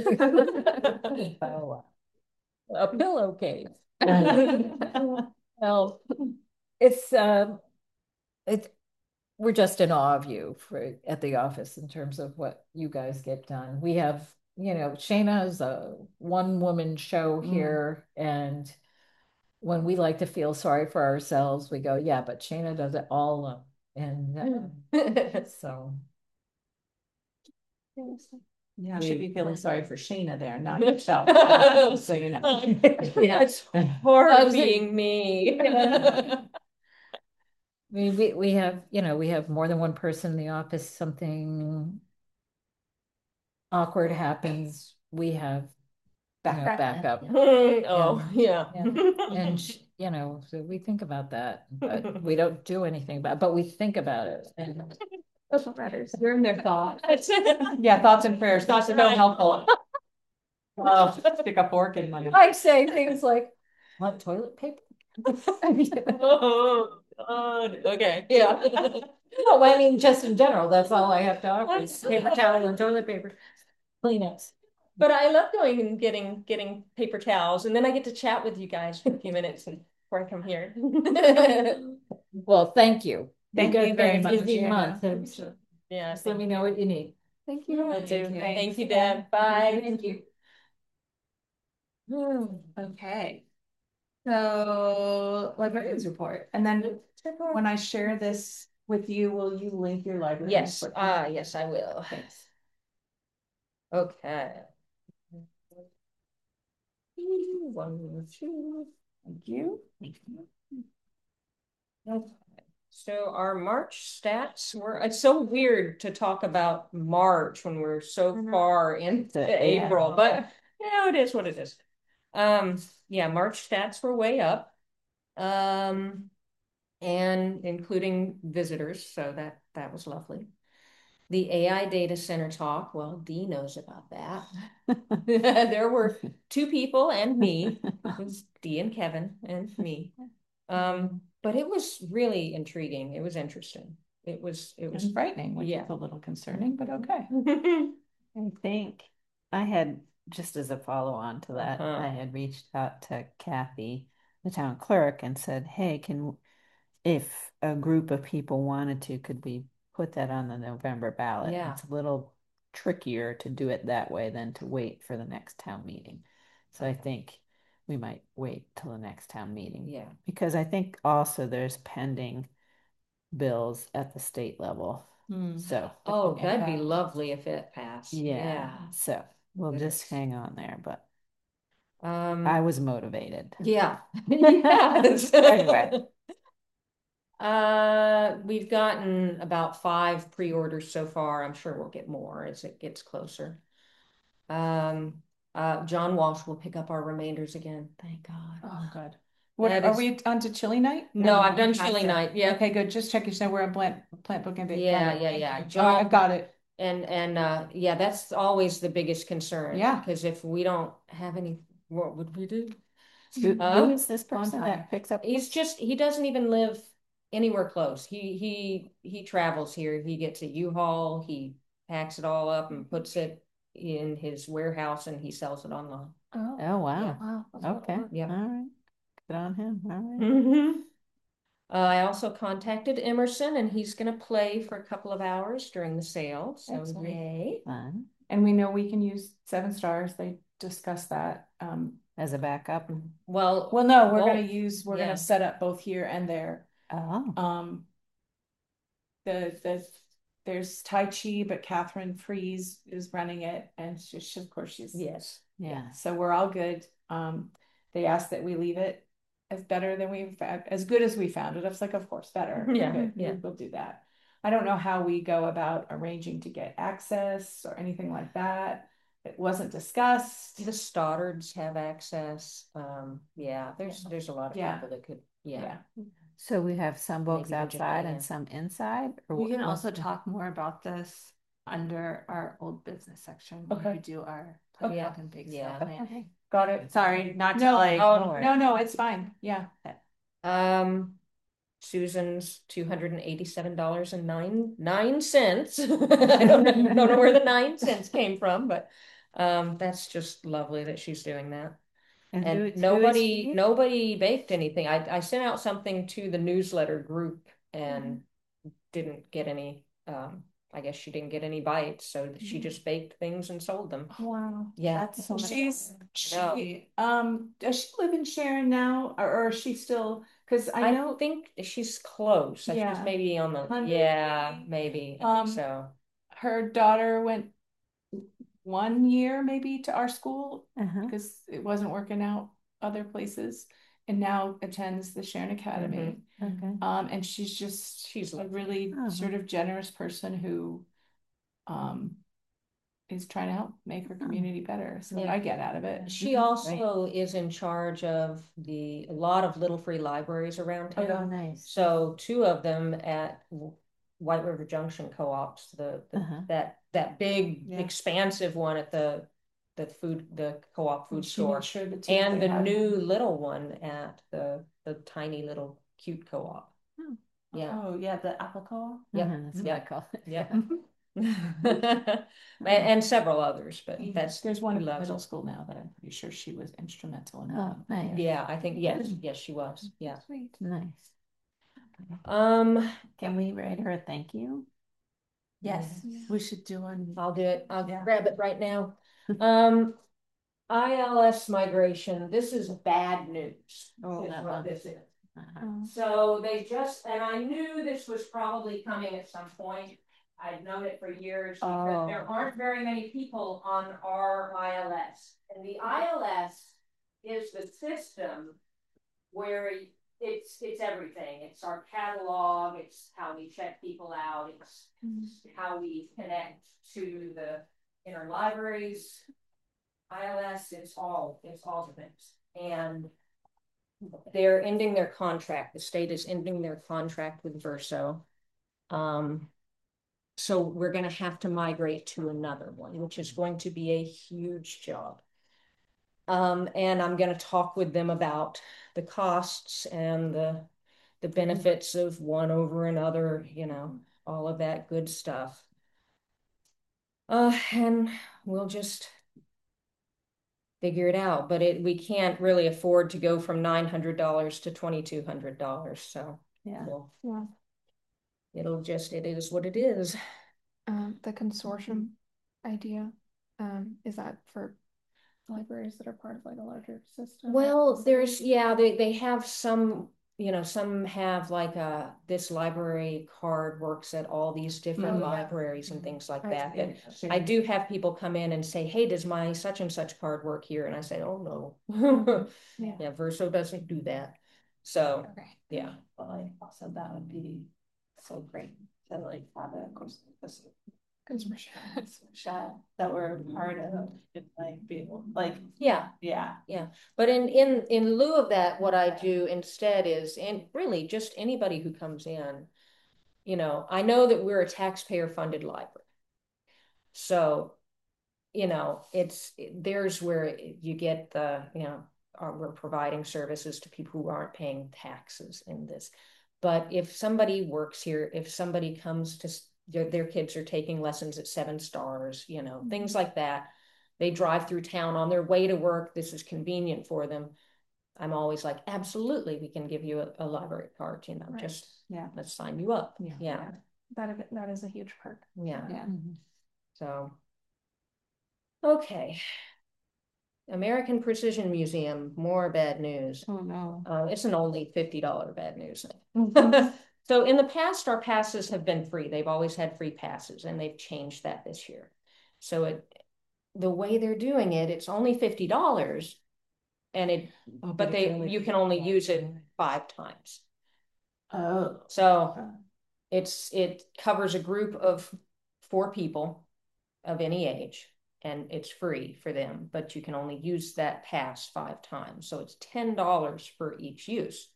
Oh, a pillowcase. Well, it's we're just in awe of you at the office in terms of what you guys get done. We have, Shayna's a one-woman show here, and when we like to feel sorry for ourselves, we go, yeah, but Shayna does it all. And so. Yeah, I should be feeling sorry for Shayna there, not yourself. So you know. Yeah, it's hard being me. I mean, we have, we have more than one person in the office, something awkward happens, we have backup. Oh, yeah. And so we think about that, but we don't do anything about it, but we think about it. And That's what matters. You're in their thoughts. Yeah, thoughts and prayers. Thoughts are so helpful. Stick a fork in my. I say things like, want toilet paper? Oh, God. Okay. Yeah. No, I mean, just in general, that's all I have to offer is paper towel and toilet paper. Kleenex. But I love going and getting paper towels, and then I get to chat with you guys for a few minutes before I come here. Well, thank you. Thank you very much, Busy Jana. month. Yeah. Just let me know what you need. Thank you. Thank you, Deb. Bye. Thank you. Okay. So librarians report, and then when I share this with you, will you link your library? Yes. report? Yes, I will. Thanks. Okay. 1, 2. Thank you. Okay. So our March stats were, it's so weird to talk about March when we're so far into April, but it is what it is. Yeah, March stats were way up. And including visitors, so that was lovely. The AI data center talk, well, Dee knows about that. There were 2 people and me. It was Dee and Kevin and me. But it was really intriguing. It was interesting. It was frightening, which is a little concerning, but okay. I think I had, just as a follow-on to that, I had reached out to Kathy, the town clerk, and said, hey, if a group of people wanted to, could we put that on the November ballot? Yeah. It's a little trickier to do it that way than to wait for the next town meeting. So I think we might wait till the next town meeting. Yeah. Because I think also there's pending bills at the state level. So Oh, that'd be lovely if it passed. yeah. So we'll just hang on there, but Yeah. I was motivated. Yeah. Yes. Anyway. We've gotten about 5 pre-orders so far. I'm sure we'll get more as it gets closer. John Walsh will pick up our remainders again. Thank God. Oh, good. What, That are is- we on to chili night? No, I've done Gotcha. chili night, yeah. Okay, good. Just checking. So we're on plant book and bake. Yeah, Got it. yeah, yeah. All right, I've got it. And yeah, that's always the biggest concern. Yeah. Because if we don't have any, what would we do? Who is this person Bonfire. that picks up? He doesn't even live anywhere close. He travels here. He gets a U-Haul, he packs it all up and puts it in his warehouse and he sells it online. Oh, Oh, wow. wow. That's a lot of Okay. work. Yeah. All right. Good on him. All right. Mm-hmm. I also contacted Emerson and he's gonna play for a couple of hours during the sale, so Excellent. yay. Fun. And we know we can use 7 stars. They discussed that. As a backup. Well, No, we're both. we're Yeah. gonna set up both here and there. Oh. There's Tai Chi, but Catherine Fries is running it, and of course she's Yes. Yeah. So we're all good. They asked that we leave it as better than as good as we found it. I was like, of course, better. Yeah, Okay, yeah. we'll do that. I don't know how we go about arranging to get access or anything like that. It wasn't discussed. The Stoddards have access. Yeah, there's a lot of Yeah. people that could, yeah. So we have some books Maybe we just- outside yeah. and some inside? Or We can what's also the- talk more about this under our old business section when Okay. we do our Okay. Yeah. and big Yeah. sale plan. Okay. Got it. Sorry, not to No, like. Oh, No, it's fine. Yeah. Susan's $287.99. I don't know where the 9 cents came from, but that's just lovely that she's doing that. And And who is nobody she? baked anything. I sent out something to the newsletter group and didn't get any. I guess she didn't get any bites, so she just baked things and sold them. Wow. Yeah. That's so much. Does she live in Sharon now, or is she still? Because I I know think she's close. Yeah. She's maybe on the 100 yeah, maybe. I think so. her daughter went 1 year maybe to our school Uh-huh. because it wasn't working out other places, and now attends the Sharon Academy. Okay. And she's She's a lovely. really Uh-huh. sort of generous person who is trying to help make her community better. So Yeah. I get out of it. She also is in charge of a lot of little free libraries around Oh, town. Oh, nice. So 2 of them at White River Junction Co-ops, Uh-huh. that big Yeah. expansive one at the co-op food She made store, sure the two and they the had- new little one at the tiny little cute co-op. Oh. Yeah. Oh, yeah, the apple call. Yep. Uh-huh, that's what I call it. Yeah. And several others, but There's one she in loves middle it. school now that I'm pretty sure she was instrumental in. Oh, nice. Yeah, I think yes, she was. Yeah. Sweet. Nice. Can we write her a thank you? Yes, we should do one. I'll do it. I'll Yeah. grab it right now. ILS migration. This is bad news. Oh, is that what one. this is. Uh-huh. So and I knew this was probably coming at some point. I'd known it for years because there aren't very many people on our ILS. And the ILS is the system where it's everything. It's our catalog, it's how we check people out, it's how we connect to the interlibraries. ILS, it's all the things. And they're ending their contract. The state is ending their contract with Verso. So we're going to have to migrate to another one, which is going to be a huge job. And I'm going to talk with them about the costs and the benefits of one over another, all of that good stuff. And we'll just figure it out, but we can't really afford to go from $900 to $2,200. So Yeah. Yeah. it is what it is. The consortium idea, is that for libraries that are part of like a larger system? Well, they have some, some have like this library card works at all these different libraries and things like that. But I do have people come in and say, hey, does my such and such card work here? And I say, oh, no. Yeah, Verso doesn't do that. So, yeah. Well, I also that would be so great to like have it, of course. that were part of it, like people, like, Yeah, yeah. but in lieu of that, what I do instead is, and really just anybody who comes in, I know that we're a taxpayer funded library. So, there's where you get we're providing services to people who aren't paying taxes in this. But if somebody works here, if somebody comes to their kids are taking lessons at 7 Stars, things like that. They drive through town on their way to work. This is convenient for them. I'm always like, absolutely, we can give you a library card, Right. just Yeah. let's sign you up. Yeah. Yeah. That is a huge perk. Yeah. Yeah. So, okay. American Precision Museum, more bad news. Oh, no. It's an only $50 bad news. So in the past, our passes have been free. They've always had free passes, and they've changed that this year. So the way they're doing it, it's only $50, and you can only use it 5 times. Oh. So it covers a group of 4 people of any age, and it's free for them, but you can only use that pass 5 times. So it's $10 for each use.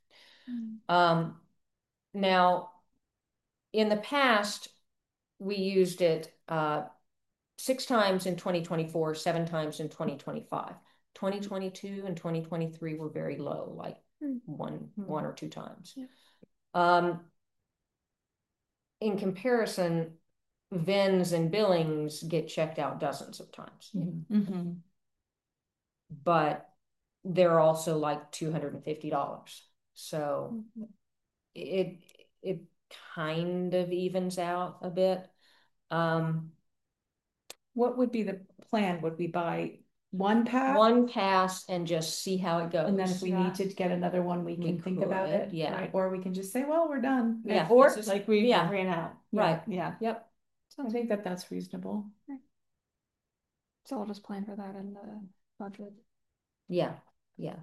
Now, in the past, we used it 6 times in 2024, 7 times in 2025. 2022 and 2023 were very low, like one or 2 times. Yeah. In comparison, VINs and Billings get checked out dozens of times. Mm-hmm. But they're also like $250. So it kind of evens out a bit. What would be the plan? Would we buy one pass? One pass and just see how it goes. And then if we need to get another one, we can think about it. Yeah. Right? Or we can just say, well, we're done. Yeah. Or like we ran out. Right. Yeah. Yep. I think that's reasonable. So I'll just plan for that in the budget. Yeah. Yeah.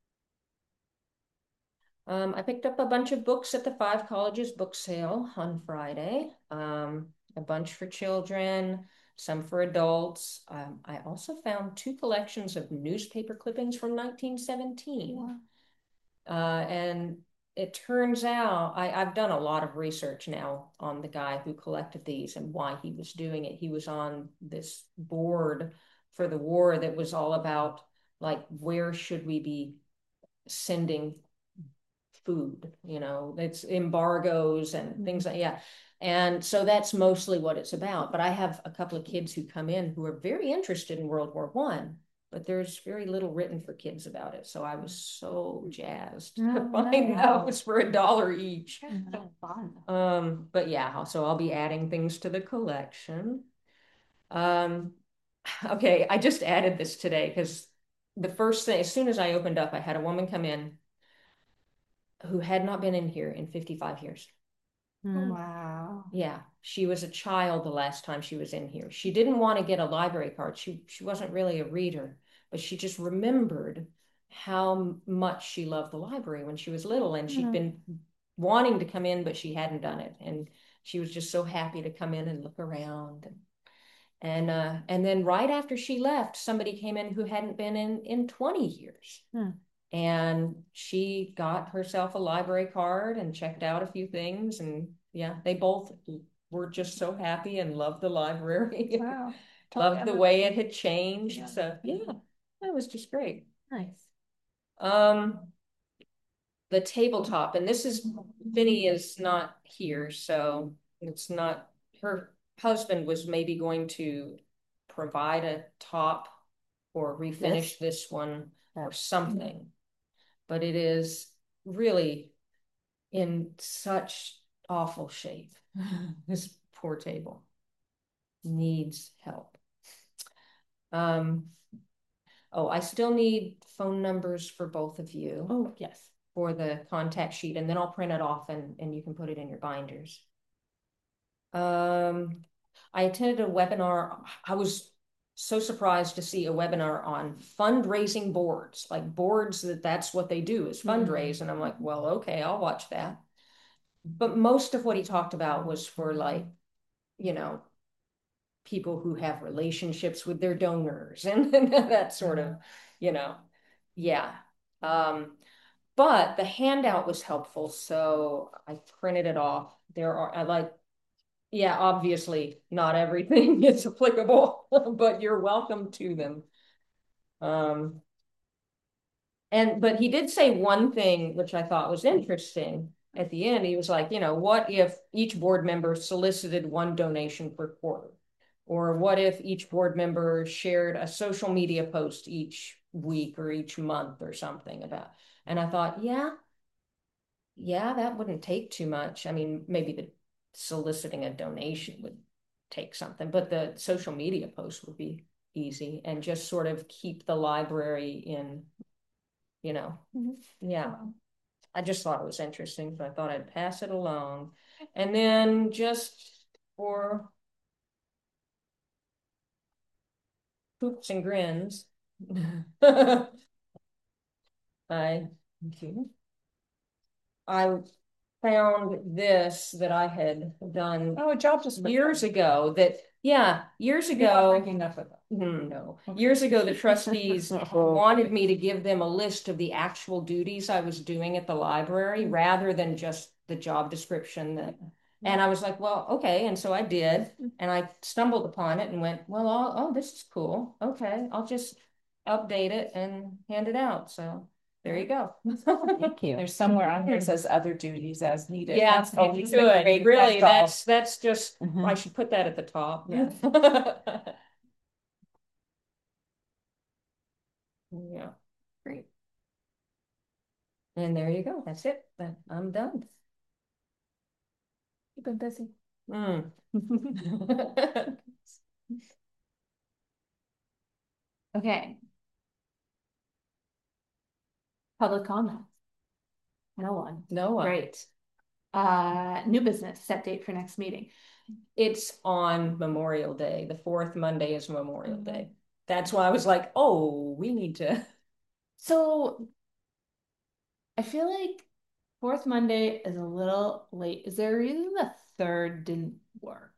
I picked up a bunch of books at the 5 Colleges book sale on Friday. A bunch for children, some for adults. I also found 2 collections of newspaper clippings from 1917. Wow. And it turns out I've done a lot of research now on the guy who collected these and why he was doing it. He was on this board for the war that was all about, like, where should we be sending food, it's embargoes and things like, yeah. And so that's mostly what it's about. But I have a couple of kids who come in who are very interested in World War I, but there's very little written for kids about it. So I was so jazzed to find those for $1 each. So fun. But yeah, so I'll be adding things to the collection. Okay, I just added this today because the first thing, as soon as I opened up, I had a woman come in who had not been in here in 55 years. Wow. Yeah, she was a child the last time she was in here. She didn't want to get a library card. She wasn't really a reader, but she just remembered how much she loved the library when she was little, and she'd been wanting to come in, but she hadn't done it. And she was just so happy to come in and look around. And then right after she left, somebody came in who hadn't been in 20 years. And she got herself a library card and checked out a few things. And yeah, they both were just so happy and loved the library. Wow. Loved the way it had changed. Yeah. So yeah, that was just great. Nice. The tabletop, and this is, Vinny is not here, so it's not, her husband was maybe going to provide a top or refinish this one or something. But it is really in such awful shape. This poor table needs help. Oh, I still need phone numbers for both of you. Oh, yes. For the contact sheet, and then I'll print it off and you can put it in your binders. I attended a webinar. I was so surprised to see a webinar on fundraising boards, like boards that's what they do is fundraise. And I'm like, well, okay, I'll watch that. But most of what he talked about was for, like, people who have relationships with their donors and that sort of, yeah. But the handout was helpful, so I printed it off. Obviously not everything is applicable, but you're welcome to them. But he did say one thing which I thought was interesting at the end. He was like, what if each board member solicited one donation per quarter? Or what if each board member shared a social media post each week or each month or something about? And I thought, yeah, that wouldn't take too much. I mean, maybe the soliciting a donation would take something, but the social media post would be easy and just sort of keep the library in, yeah. I just thought it was interesting, so I thought I'd pass it along. And then just for poops and grins, I found this that I had done a job just years ago years ago. No. Okay. Years ago, the trustees wanted me to give them a list of the actual duties I was doing at the library rather than just the job description and I was like, well, okay. And so I did, and I stumbled upon it and went, well, oh, this is cool. Okay. I'll just update it and hand it out. So there you go. Thank you. There's somewhere on here it says other duties as needed. Yeah, that's always good. Really, that's just I should put that at the top. Yeah. Yeah. Great. And there you go. That's it. I'm done. You've been busy. Okay. Public comment. No one. No one. Great. New business, set date for next meeting. It's on Memorial Day. The fourth Monday is Memorial Day. That's why I was like, oh, we need to. So I feel like fourth Monday is a little late. Is there a reason the third didn't work?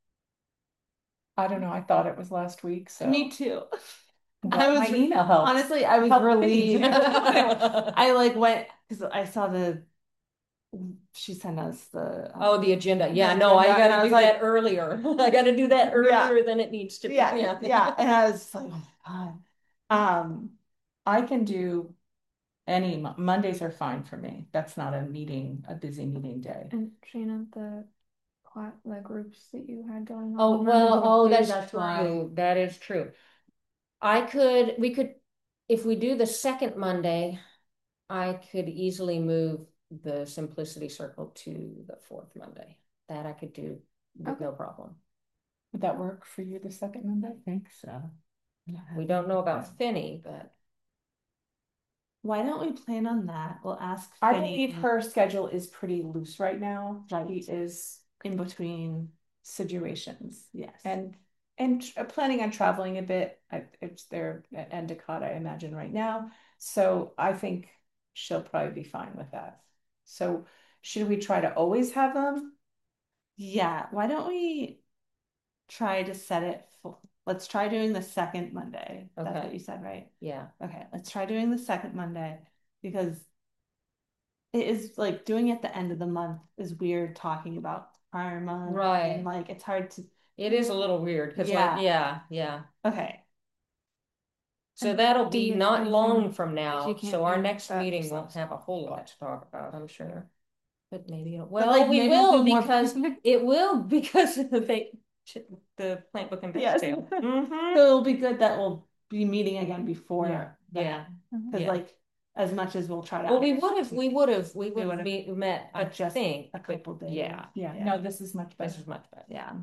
I don't know. I thought it was last week. So me too. My email helped. Honestly, I was relieved. I went because I saw she sent us the the agenda. Yeah, no, I gotta do that earlier. I gotta do that earlier than it needs to be. Yeah. And I was like, oh my God. I can do any Mondays are fine for me. That's not a busy meeting day. And Shannon, the groups that you had going on. Oh, well, that's true. That is true. We could, if we do the second Monday, I could easily move the Simplicity Circle to the fourth Monday. That I could do with no problem. Would that work for you the second Monday? I think so. We don't know about Finney, but why don't we plan on that? We'll ask I Finney. believe her schedule is pretty loose right now. She is in between situations. Yes. And planning on traveling a bit. It's there at Endicott, I imagine, right now. So I think she'll probably be fine with that. So should we try to always have them? Yeah. Why don't we try to set it let's try doing the second Monday. Okay. That's what you said, right? Yeah. Okay. Let's try doing the second Monday because it is doing it at the end of the month is weird talking about prior month. Right. And it's hard to. It is a little weird because yeah. Okay. So and that'll be not long from now. So our next meeting won't have a whole lot to talk about, I'm sure. But maybe we will because it will because of the plant book and bake sale. So it'll be good that we'll be meeting again before. Yeah. Because as much as we'll try to. Well, we would have met. I just think a couple days. Yeah. No, this is much better. This is much better. Yeah.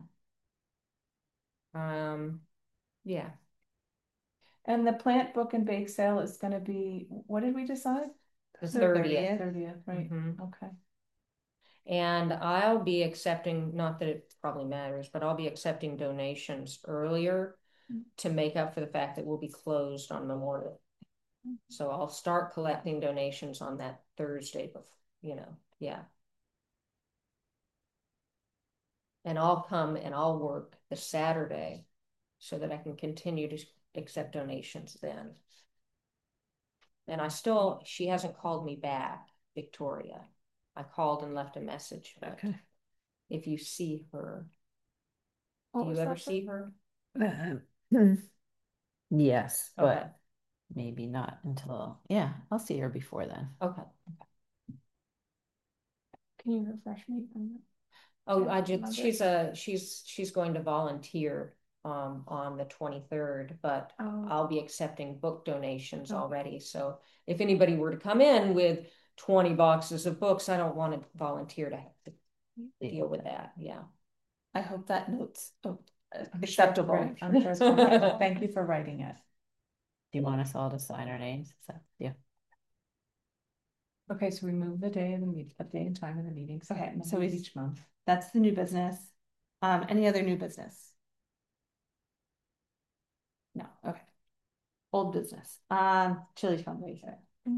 Yeah. And the plant book and bake sale is going to be, what did we decide? The 30th. 30th, right. Okay. And I'll be accepting, not that it probably matters, but I'll be accepting donations earlier to make up for the fact that we'll be closed on Memorial. So I'll start collecting donations on that Thursday, yeah. and I'll come and I'll work the Saturday so that I can continue to accept donations then. And she hasn't called me back, Victoria. I called and left a message. Okay. If you see her, do you ever see her? Yes, Okay. but maybe not until, I'll see her before then. Okay. Can you refresh me on that? Oh, she's going to volunteer on the 23rd, but I'll be accepting book donations already. So if anybody were to come in with 20 boxes of books, I don't want to volunteer to have to deal with that. Yeah. I hope that note's acceptable. Right. I'm sure it's fine. Thank you for writing it. Do you want us all to sign our names? Yeah. Okay, so we move the day of the meeting, a day and time of the meeting. Okay, So each month. That's the new business. Any other new business? No. Okay. Old business. Chili fundraiser.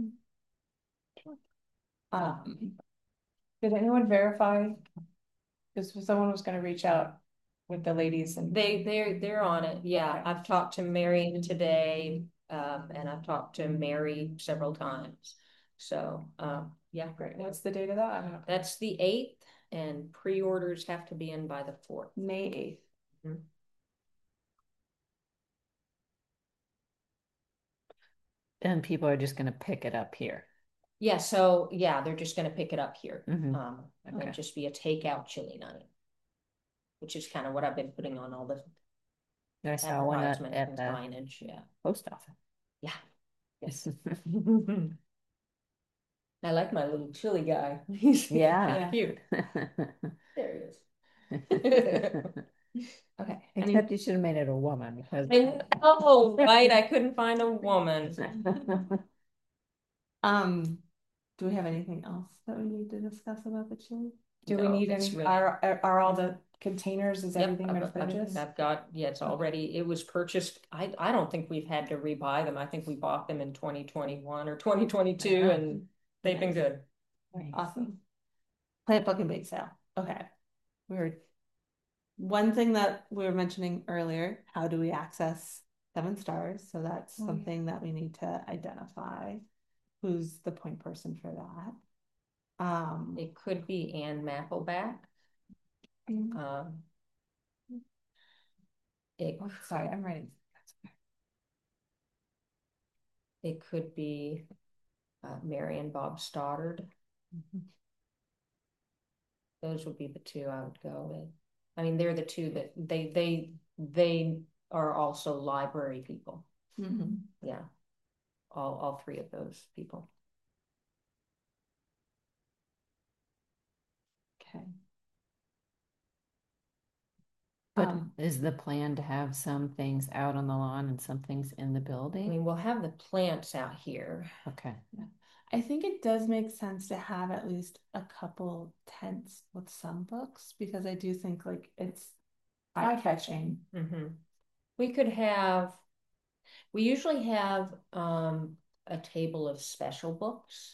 Did anyone verify? Because someone was going to reach out with the ladies, and they're on it. Yeah, okay. I've talked to Marion today, and I've talked to Mary several times. So, yeah, great. What's the date of that? That's the 8th, and pre-orders have to be in by the 4th. May 8th. Mm-hmm. And people are just going to pick it up here. Yeah, so they're just going to pick it up here. Mm-hmm. Okay. It'll just be a takeout chili night, which is kind of what I've been putting on all the advertisement and signage. Yeah, post office. Yeah, yes. I like my little chili guy. He's cute. There he is. Okay. Except you should have made it a woman because. Right. I couldn't find a woman. Do we have anything else that we need to discuss about the chili? Do we need any? Really... Are all the containers? Is everything been purchased? I've got. Yeah, it's already. It was purchased. I don't think we've had to rebuy them. I think we bought them in 2021 or 2022, and they've been good. Awesome. Plant book and bake sale. Okay. One thing that we were mentioning earlier, how do we access 7 Stars? So that's something that we need to identify. Who's the point person for that? It could be Ann Mappleback. Sorry, I'm writing. It could be Mary and Bob Stoddard. Mm-hmm. Those would be the 2 I would go with. I mean, they're the 2 that they are also library people. Mm-hmm. Yeah, all 3 of those people. Okay. But is the plan to have some things out on the lawn and some things in the building? I mean, we'll have the plants out here. Okay. Yeah. I think it does make sense to have at least a couple tents with some books, because I do think like it's eye-catching. Mm-hmm. We usually have a table of special books.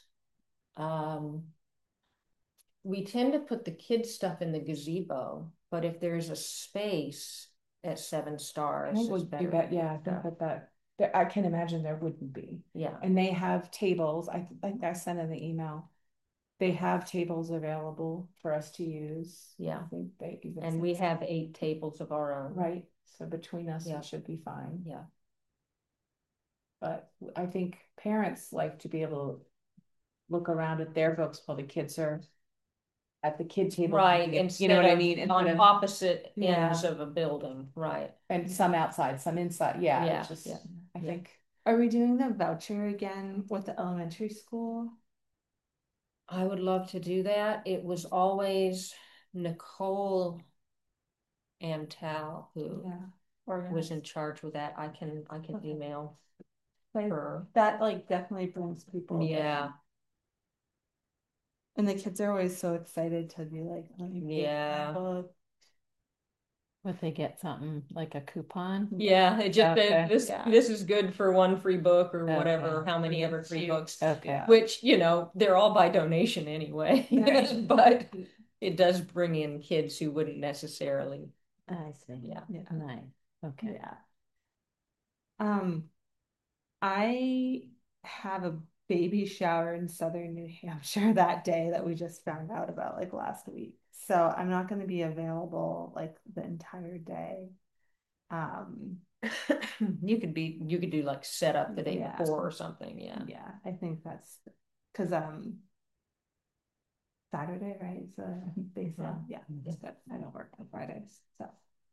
We tend to put the kids' stuff in the gazebo, but if there's a space at 7 Stars, it's better. Yeah, I think that I can imagine there wouldn't be. Yeah. And they have tables. I think I sent in the email. They have tables available for us to use. Yeah. I think they even. And we have 8 tables of our own. Right. So between us, it should be fine. Yeah. But I think parents like to be able to look around at their books while the kids are at the kid table. Right. You know what I mean? On opposite ends of a building. Right. And some outside, some inside. Yeah. I think. Are we doing the voucher again with the elementary school? I would love to do that. It was always Nicole Amtal who was in charge with that. I can email her. That like definitely brings people. Yeah. And the kids are always so excited to be like, Would they get something like a coupon? Yeah, it just this is good for 1 free book or whatever, how many ever free books. Okay. Which, they're all by donation anyway. But it does bring in kids who wouldn't necessarily. I see. Yeah. Nice. Okay. Yeah. I have a baby shower in southern New Hampshire that day that we just found out about like last week. So I'm not going to be available like the entire day. You could do like set up the day Yeah. before or something. Yeah. Yeah, I think that's because Saturday, right? So based on yeah, it's good. I don't work on Fridays. So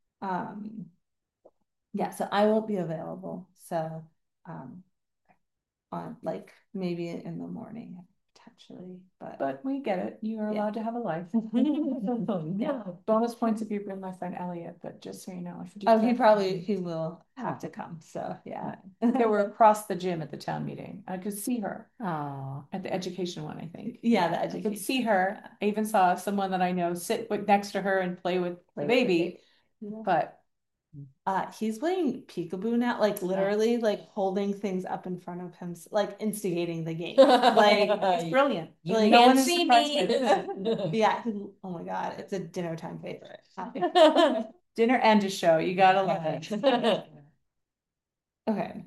yeah, so I won't be available. So on like maybe in the morning potentially, But we get it. You are Yeah. allowed to have a life. Yeah. Bonus points if you bring my friend Elliot, but just so you know, if you do oh, that- he will have to come. So yeah. They were across the gym at the town meeting. I could see her Oh, at the education one, I think. Yeah, the I could education. see her. I even saw someone that I know sit next to her and play with the baby. Yeah. But He's playing peekaboo now, like literally like holding things up in front of him, like instigating the game. Like it's brilliant. You Like, no no one one is see surprised me. yeah, oh my God, it's a dinner time favorite. Dinner and a show. You gotta love it. Okay.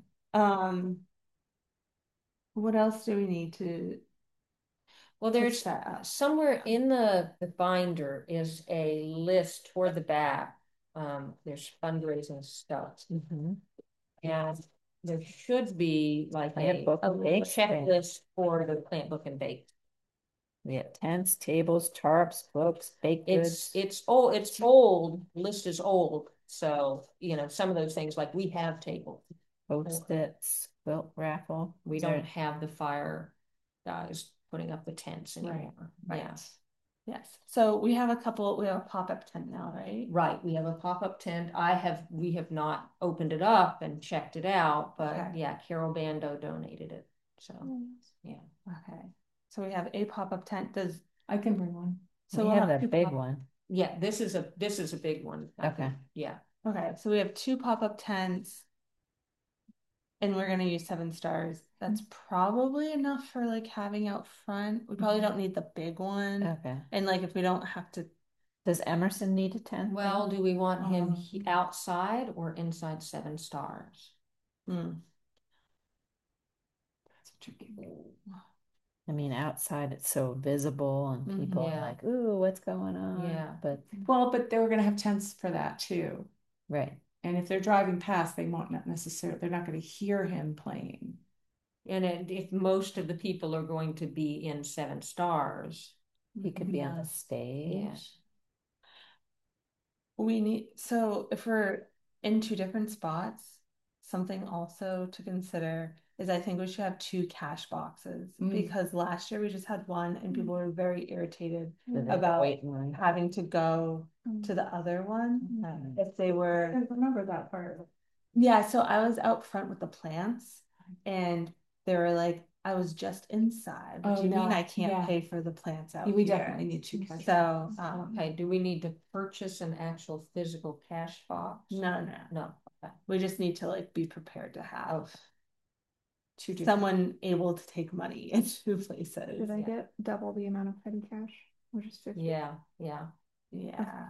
What else do we need to Well, there's set up? somewhere in the binder is a list toward the back. There's fundraising stuff. And there should be like Plant book a and bake checklist for the plant book and bake. we have tents, tables, tarps, books, baked goods. It's old. It's old. The list is old. So, some of those things like we have tables. Post-its, quilt raffle. We don't have the fire guys putting up the tents anymore. Right. Yeah. Yes. So we have a pop-up tent now, right? Right. We have a pop-up tent. We have not opened it up and checked it out, but Okay. yeah, Carol Bando donated it. So yeah. Okay. So we have a pop-up tent. I can bring one. So we'll we have have that two big pop- one. Yeah, this is a big one. Okay. Yeah. Okay, so we have two pop-up tents. And we're gonna use 7 stars. That's probably enough for like having out front. We probably don't need the big one. Okay. And like if we don't have to, Does Emerson need a tent? Well, do we want him Um, outside or inside 7 stars? That's a tricky I mean, outside it's so visible and people Yeah. are like, ooh, what's going on? Yeah. But But they were gonna have tents for that too. right. And if they're driving past, they won't not necessarily, they're not gonna hear him playing. And if most of the people are going to be in 7 stars, He could be on Yeah. the stage. so if we're in 2 different spots, something also to consider is I think we should have 2 cash boxes because last year we just had one and people were very irritated about having to go to the other one if they were. I remember that part. Yeah, so I was out front with the plants and they were like, I was just inside. What do you mean I can't pay for the plants out We here? definitely need 2 cash. So, okay, do we need to purchase an actual physical cash box? no. Okay. We just need to like be prepared to have Two someone able to take money in 2 places. Did I get double the amount of petty cash, which is 50? Yeah. Yeah.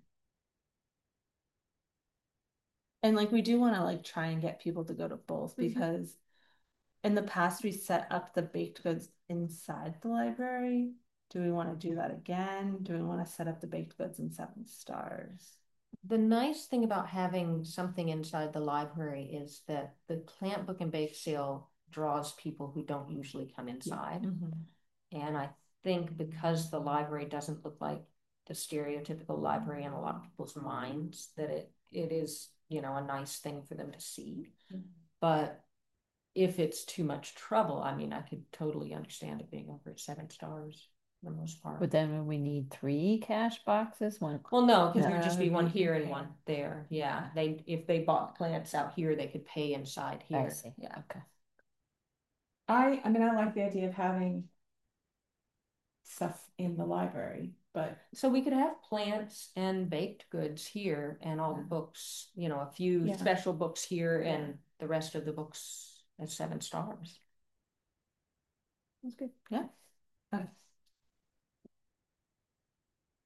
And like we do want to like try and get people to go to both because in the past we set up the baked goods inside the library. Do we want to do that again? Do we want to set up the baked goods in 7 stars? The nice thing about having something inside the library is that the plant book and bake sale draws people who don't usually come inside. And I think because the library doesn't look like the stereotypical library in a lot of people's minds, that it is, a nice thing for them to see. But if it's too much trouble, I mean, I could totally understand it being over at 7 stars for the most part. But then we need 3 cash boxes. One. Well, no, because there'd just be one here and one there. Yeah, if they bought plants out here, they could pay inside here. I see. Yeah. Okay. I mean, I like the idea of having stuff in the library, but so we could have plants and baked goods here and all the books, a few special books here and the rest of the books at 7 stars. That's good. Yeah. Okay.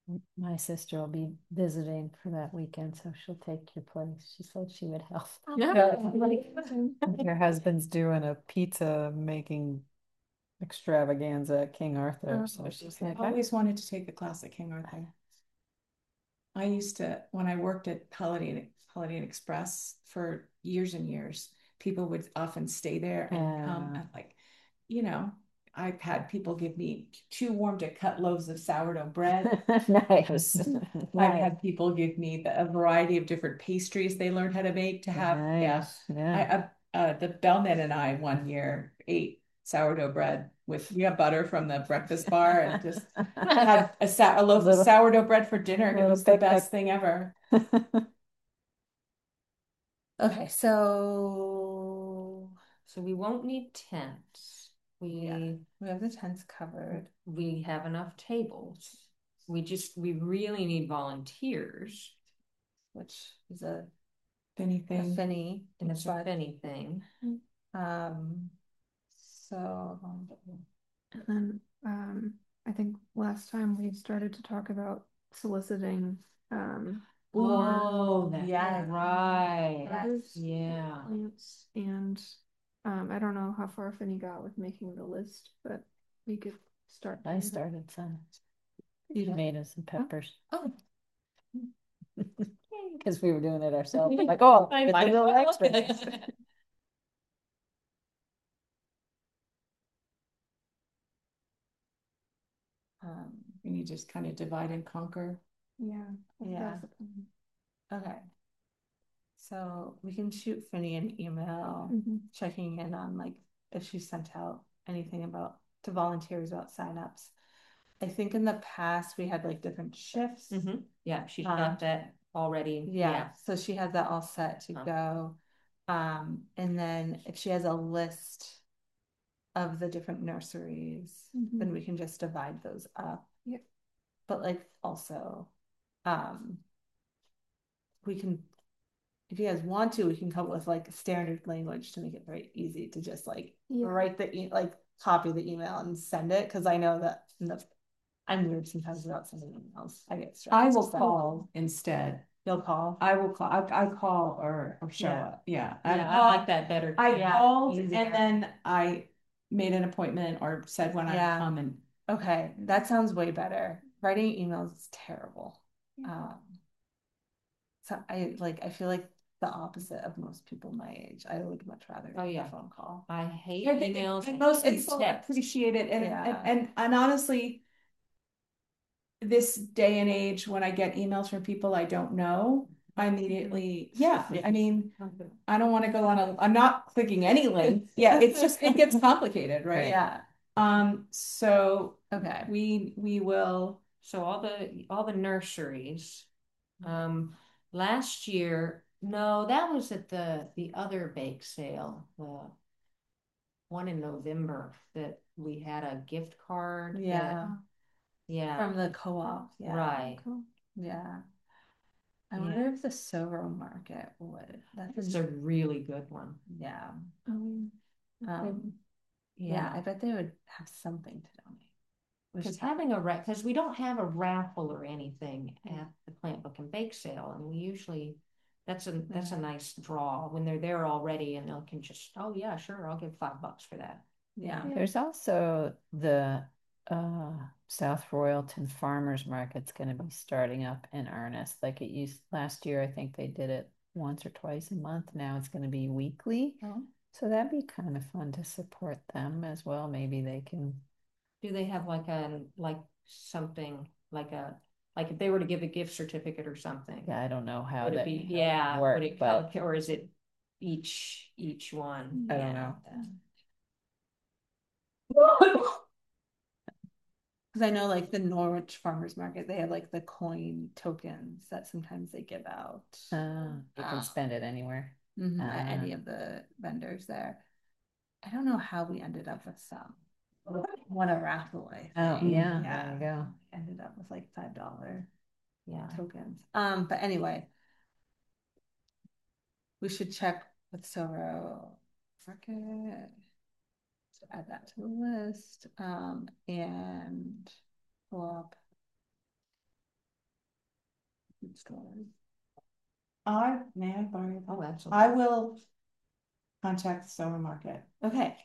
My sister will be visiting for that weekend, so she'll take your place. She said she would help. Her husband's doing a pizza making extravaganza at King Arthur. So she's like, I always wanted to take the class at King Arthur. I used to, when I worked at Holiday Inn Express for years and years, people would often stay there and come and like, you know, I've had people give me 2 warm to cut loaves of sourdough bread. nice. I've had people give me a variety of different pastries they learned how to make to have. Nice. Yeah. The bellman and I one year ate sourdough bread with butter from the breakfast bar and just had a loaf of sourdough bread for dinner. It was the best thing ever. Okay, so we won't need tents. we have the tents covered. We have enough tables. We really need volunteers, which is a Finny thing. Finny. And it's a Finny thing. So and then I think last time we started to talk about soliciting Oh, yeah, right. Yeah. And I don't know how far Finny got with making the list, but we could start. I started some tomatoes and peppers. Oh. Because we were doing it ourselves. Like, oh, I it's a little extra. And you just kind of divide and conquer. Yeah. Okay. So we can shoot Finny an email checking in on like if she sent out anything about to volunteers about signups. I think in the past we had like different shifts. Yeah, she's got that already. Yeah, so she has that all set to go. And then if she has a list of the different nurseries, then we can just divide those up. Yep. But like also, we can, if you guys want to, we can come up with like standard language to make it very easy to just like write like copy the email and send it. Cause I know that I'm weird sometimes about sending emails. I get stressed. I will call instead. You'll call? I will call. I call or show up. Yeah. I like that better. I called and then I made an appointment or said when I come and. Okay, that sounds way better. Writing emails is terrible. So I feel like the opposite of most people my age. I would much rather a phone call. I hate emails. And most people appreciate it. And honestly, this day and age, when I get emails from people I don't know, I immediately, I mean, I don't want to go on I'm not clicking any link. Yeah, it's just, it gets complicated, right? Yeah. So okay, we will. So all the nurseries, last year, no, that was at the other bake sale, the one in November that we had a gift card. Yeah. From the co-op. Yeah. Right. Cool. Yeah. I wonder if the Soho Market would. That's a really good one. Yeah. Yeah, I bet they would have something to donate. Because because we don't have a raffle or anything at the Plant Book and Bake Sale, and we usually that's a nice draw when they're there already, and they can just sure, I'll give $5 for that. Yeah. There's also the South Royalton Farmers Market's going to be starting up in earnest. Like it used last year, I think they did it once or twice a month. Now it's going to be weekly. Oh. So that'd be kind of fun to support them as well. Maybe they can. Do they have something like if they were to give a gift certificate or something? Yeah, I don't know how would that it be. Work, would it but... or is it each one? I don't know. Because I know like the Norwich Farmers Market, they have like the coin tokens that sometimes they give out. You can spend it anywhere. At any of the vendors there. I don't know how we ended up with some. Won a raffle, I think. Oh yeah, there you go. Ended up with like $5 tokens. But anyway, we should check with Soho Market. So add that to the list. And pull up May I borrow? Oh, absolutely. I will contact the Summer Market. Okay.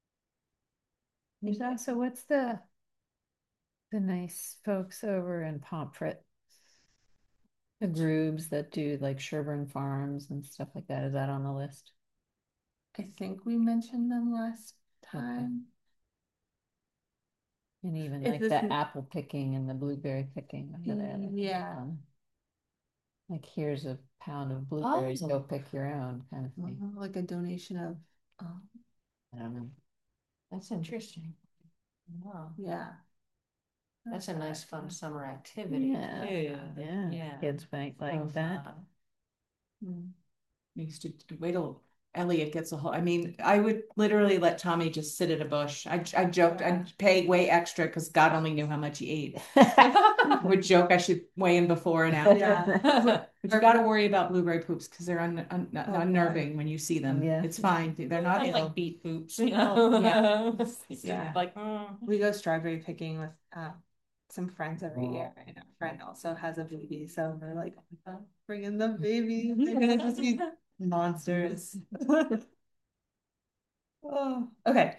So what's the nice folks over in Pomfret? The groups that do like Sherburne Farms and stuff like that. Is that on the list? I think we mentioned them last time. And even Is like this the apple picking and the blueberry picking. Yeah. Like here's a pound of blueberries, go pick your own kind of thing. Like a donation of, I don't know. That's interesting. Wow. yeah. That's a nice, fun summer activity too. Yeah. Kids might like that. We used to wait till Elliot gets a whole. I mean, I would literally let Tommy just sit at a bush. I joked I'd pay way extra because God only knew how much he ate. I would joke I should weigh in before and after. Yeah. But you got to worry about blueberry poops because they're unnerving when you see them. Yeah. It's fine. They're not ill. Like beet poops, you know. Yeah. Like We go strawberry picking with some friends every year, and our friend also has a baby, so we're like, bring in the baby. They're gonna just be monsters. Oh, okay.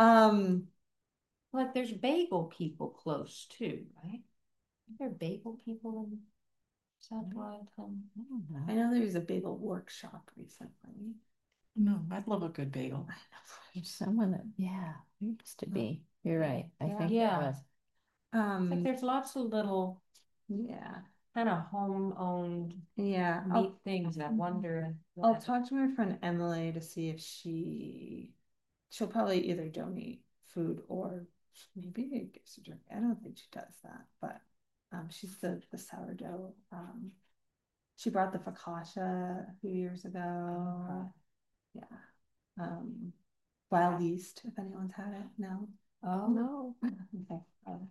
like there's bagel people close too, right? Are there bagel people in South Wildcom? I know there was a bagel workshop recently. No, I'd love a good bagel. There's someone that there used to be. You're right. I think there was. Like there's lots of little kind of home-owned neat things. I wonder. I'll talk to my friend Emily to see if she'll probably either donate food or maybe a gift certificate. I don't think she does that, but she's the sourdough. She brought the focaccia a few years ago. Yeah. Wild yeast, if anyone's had it. No. Oh No, Okay.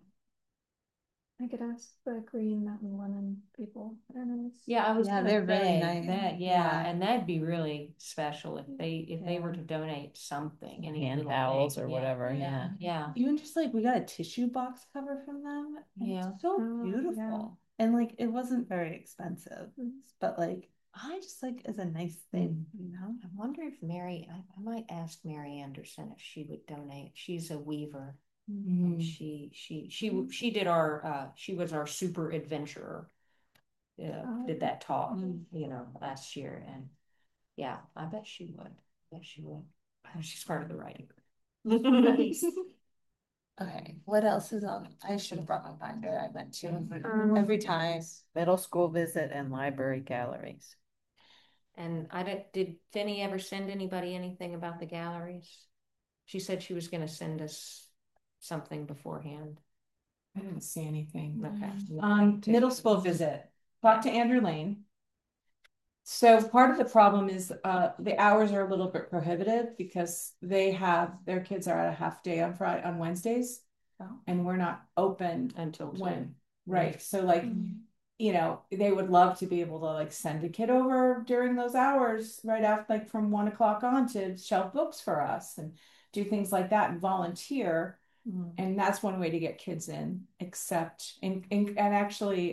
I could ask the Green Mountain Lemon people. I don't know. Yeah, I was Yeah, gonna they're really say nice. that. Yeah. And that'd be really special if they were to donate something, any Hand little towels thing. or whatever. Yeah. Even just like we got a tissue box cover from them. Yeah. It's so Oh, beautiful. yeah. And like it wasn't very expensive, but like I just like as a nice thing, you know. I wonder if I might ask Mary Anderson if she would donate. She's a weaver. And she did our she was our super adventurer. Did that talk, you know, last year, and yeah, I bet she would. She's part of the writing group. Okay, what else is on? I should have brought my binder. I went to every time. Middle school visit and library galleries. And did Finny ever send anybody anything about the galleries? She said she was going to send us something beforehand. I didn't see anything. Okay. Middle school visit. Talk to Andrew Lane. So part of the problem is the hours are a little bit prohibitive because their kids are at a half day on Wednesdays, and we're not open until when. Right. So like, you know, they would love to be able to like send a kid over during those hours right after, like from 1 o'clock on, to shelf books for us and do things like that and volunteer. And that's one way to get kids in, except and actually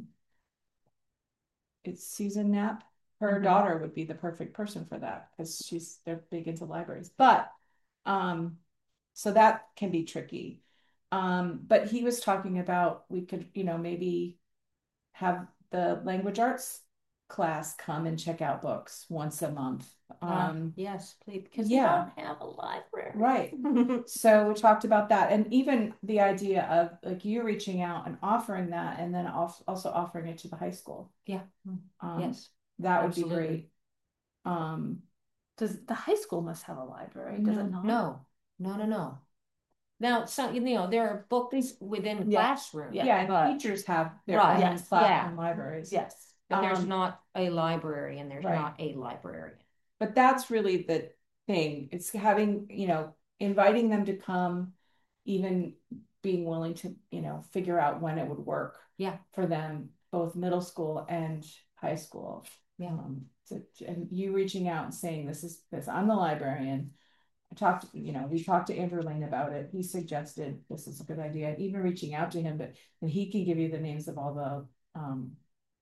it's Susan Knapp. Her daughter would be the perfect person for that because they're big into libraries. But so that can be tricky. But he was talking about we could, you know, maybe have the language arts class come and check out books once a month. Yes, please, because we don't have a library. Right. So we talked about that, and even the idea of like you reaching out and offering that, and then also offering it to the high school. Yeah. Yes, that would be great. Does the high school must have a library? Does it not? No. Now, so you know there are books within the classroom. And teachers have their own classroom libraries. Yes, but there's not a library, and there's not a librarian. But that's really the thing. It's having, you know, inviting them to come, even being willing to, you know, figure out when it would work. For them, both middle school and high school. And you reaching out and saying, this, I'm the librarian. We talked to Andrew Lane about it. He suggested this is a good idea. Even reaching out to him, but he can give you the names of all the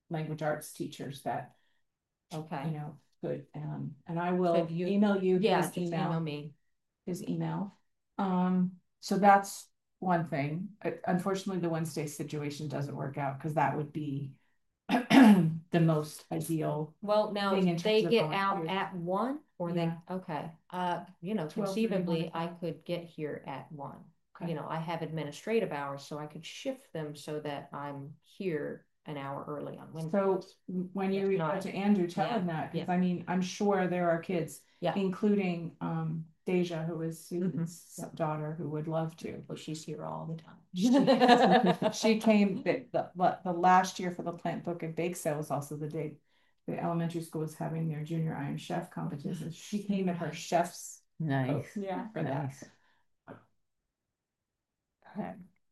language arts teachers that, Okay. could, and I will So you- email you Yeah, his just email. email me. His email. So that's one thing. Unfortunately, the Wednesday situation doesn't work out because that would be the most ideal. Well, now thing in they terms of get out volunteers. at 1 or Yeah. they, okay. 12:30, Conceivably, 1 I o'clock. could get here at 1. Okay. I have administrative hours, so I could shift them so that I'm here an hour early on Wednesday. So when you If reach not- out to Andrew, tell yeah, him that, because yeah. I mean, I'm sure there are kids, Yeah. including Deja, who is Susan's daughter, who would love to. Well, she's here all the time. She came the last year for the plant book and bake sale was also the day the elementary school was having their junior Iron Chef competition. She came in her chef's Nice. yeah for Nice. that. Okay.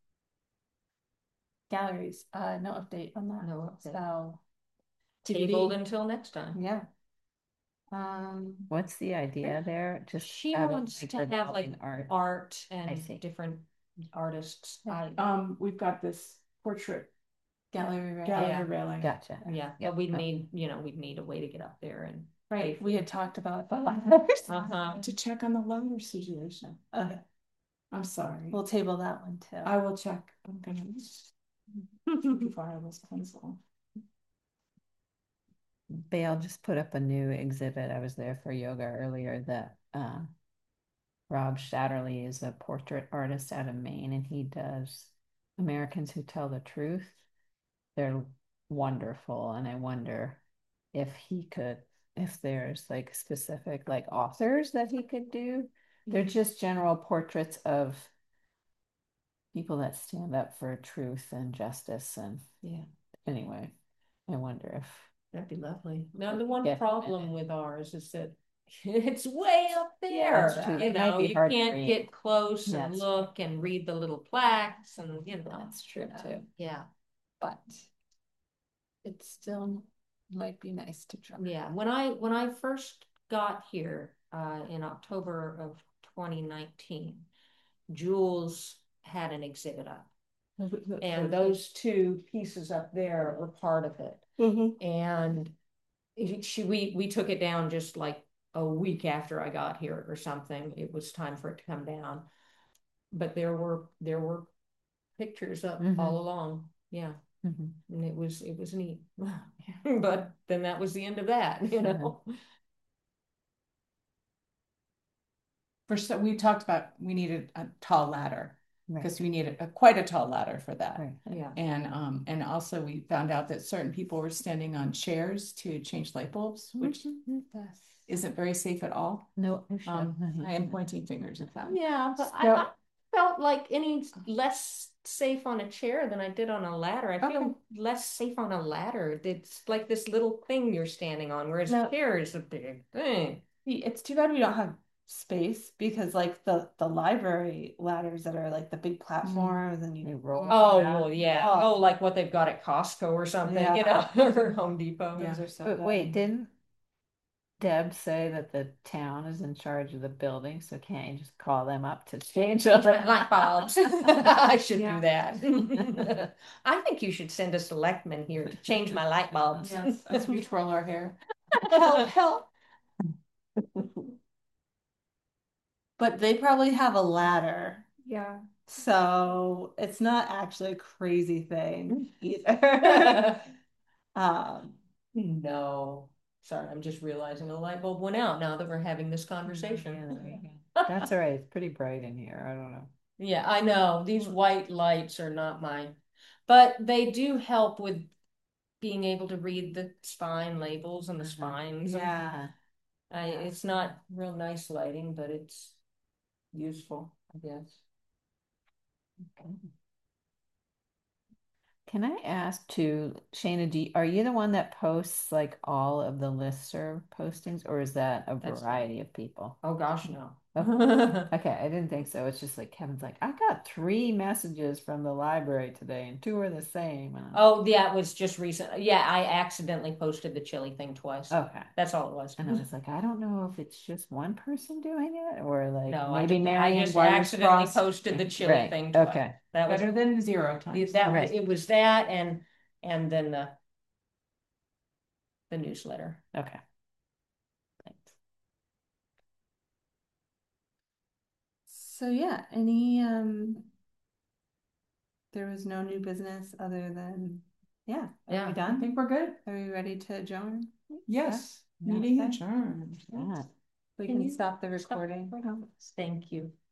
Galleries, no update on that. No update. So Tabled until next time. yeah. What's the idea there? Just She having, wants like, to have like developing art. art I and see. different artists. We've got this portrait Gallery railing. Gotcha. Yeah, Yeah. but we'd need a way to get up there and Right, we had talked about the Uh-huh. to check on the ladder situation. Okay, I'm sorry. we'll table that one too. I will check. I'm gonna file this pencil. Bale just put up a new exhibit. I was there for yoga earlier that Rob Shatterly is a portrait artist out of Maine, and he does Americans Who Tell the Truth. They're wonderful, and I wonder if there's like specific like authors that he could do. They're just general portraits of people that stand up for truth and justice, and anyway, I wonder if that'd be lovely. Now, the one Yeah. problem with ours is that it's way up Yeah, there. that's true. You It might know, be you hard to can't read. get close and That's look and read the little plaques and That's true too. Yeah. But it still might be nice to try. Yeah. When I first got here in October of 2019, Jules had an exhibit up. And those two pieces up there were part of it. And we took it down just like a week after I got here or something. It was time for it to come down. But there were pictures up all along. Yeah. And it was neat. But then that was the end of that, you know. We talked about we needed a tall ladder Right. because we needed quite a tall ladder for that. Right. Yeah. And also we found out that certain people were standing on chairs to change light bulbs, which isn't very safe at all. No, I am pointing fingers at that. Yeah, but I felt like any less safe on a chair than I did on a ladder. I feel less safe on a ladder. It's like this little thing you're standing on, whereas a chair is a big thing. It's too bad we don't have space because like the library ladders that are like the big platforms and you roll. Oh, well, yeah. Oh. Oh, like what they've got at Costco or something, Yeah. you know, or Home Depot. Yeah. those are so But good. wait, didn't Deb say that the town is in charge of the building, so can't you just call them up to change Change the my light bulbs. I should Yeah. do that. I think you should send a selectman here to change my light bulbs. Yes, as we twirl our hair. Help. But they probably have a ladder, Yeah. so it's not actually a crazy thing either. No. Sorry, I'm just realizing the light bulb went out now that we're having this conversation. That's all right. It's pretty bright in here. I don't know. Yeah, I know. These white lights are not mine. But they do help with being able to read the spine labels and the spines. Yeah. It's not real nice lighting, but it's useful, I guess. Okay. Can I ask too, Shayna, are you the one that posts like all of the listserv postings, or is that a That's- variety of people? Oh gosh, no. Okay, I didn't think so. It's just like Kevin's like, I got 3 messages from the library today, and 2 are the same. And Oh, yeah, it was just recent. Yeah, I accidentally posted the chili thing twice. okay. That's all it was. And I was like, I don't know if it's just one person doing it, or like No, maybe I Marion just wires accidentally crossed. posted the chili Right, thing twice. okay. That was Better than 0 times. that. Right. It was that, and then the newsletter. Okay. Thanks. So yeah, there was no new business other than, yeah. Are we done? I think we're good. Are we ready to adjourn? Yes. Yeah. Meeting Okay. adjourned. Yeah. We Can can you stop the recording. Thank you.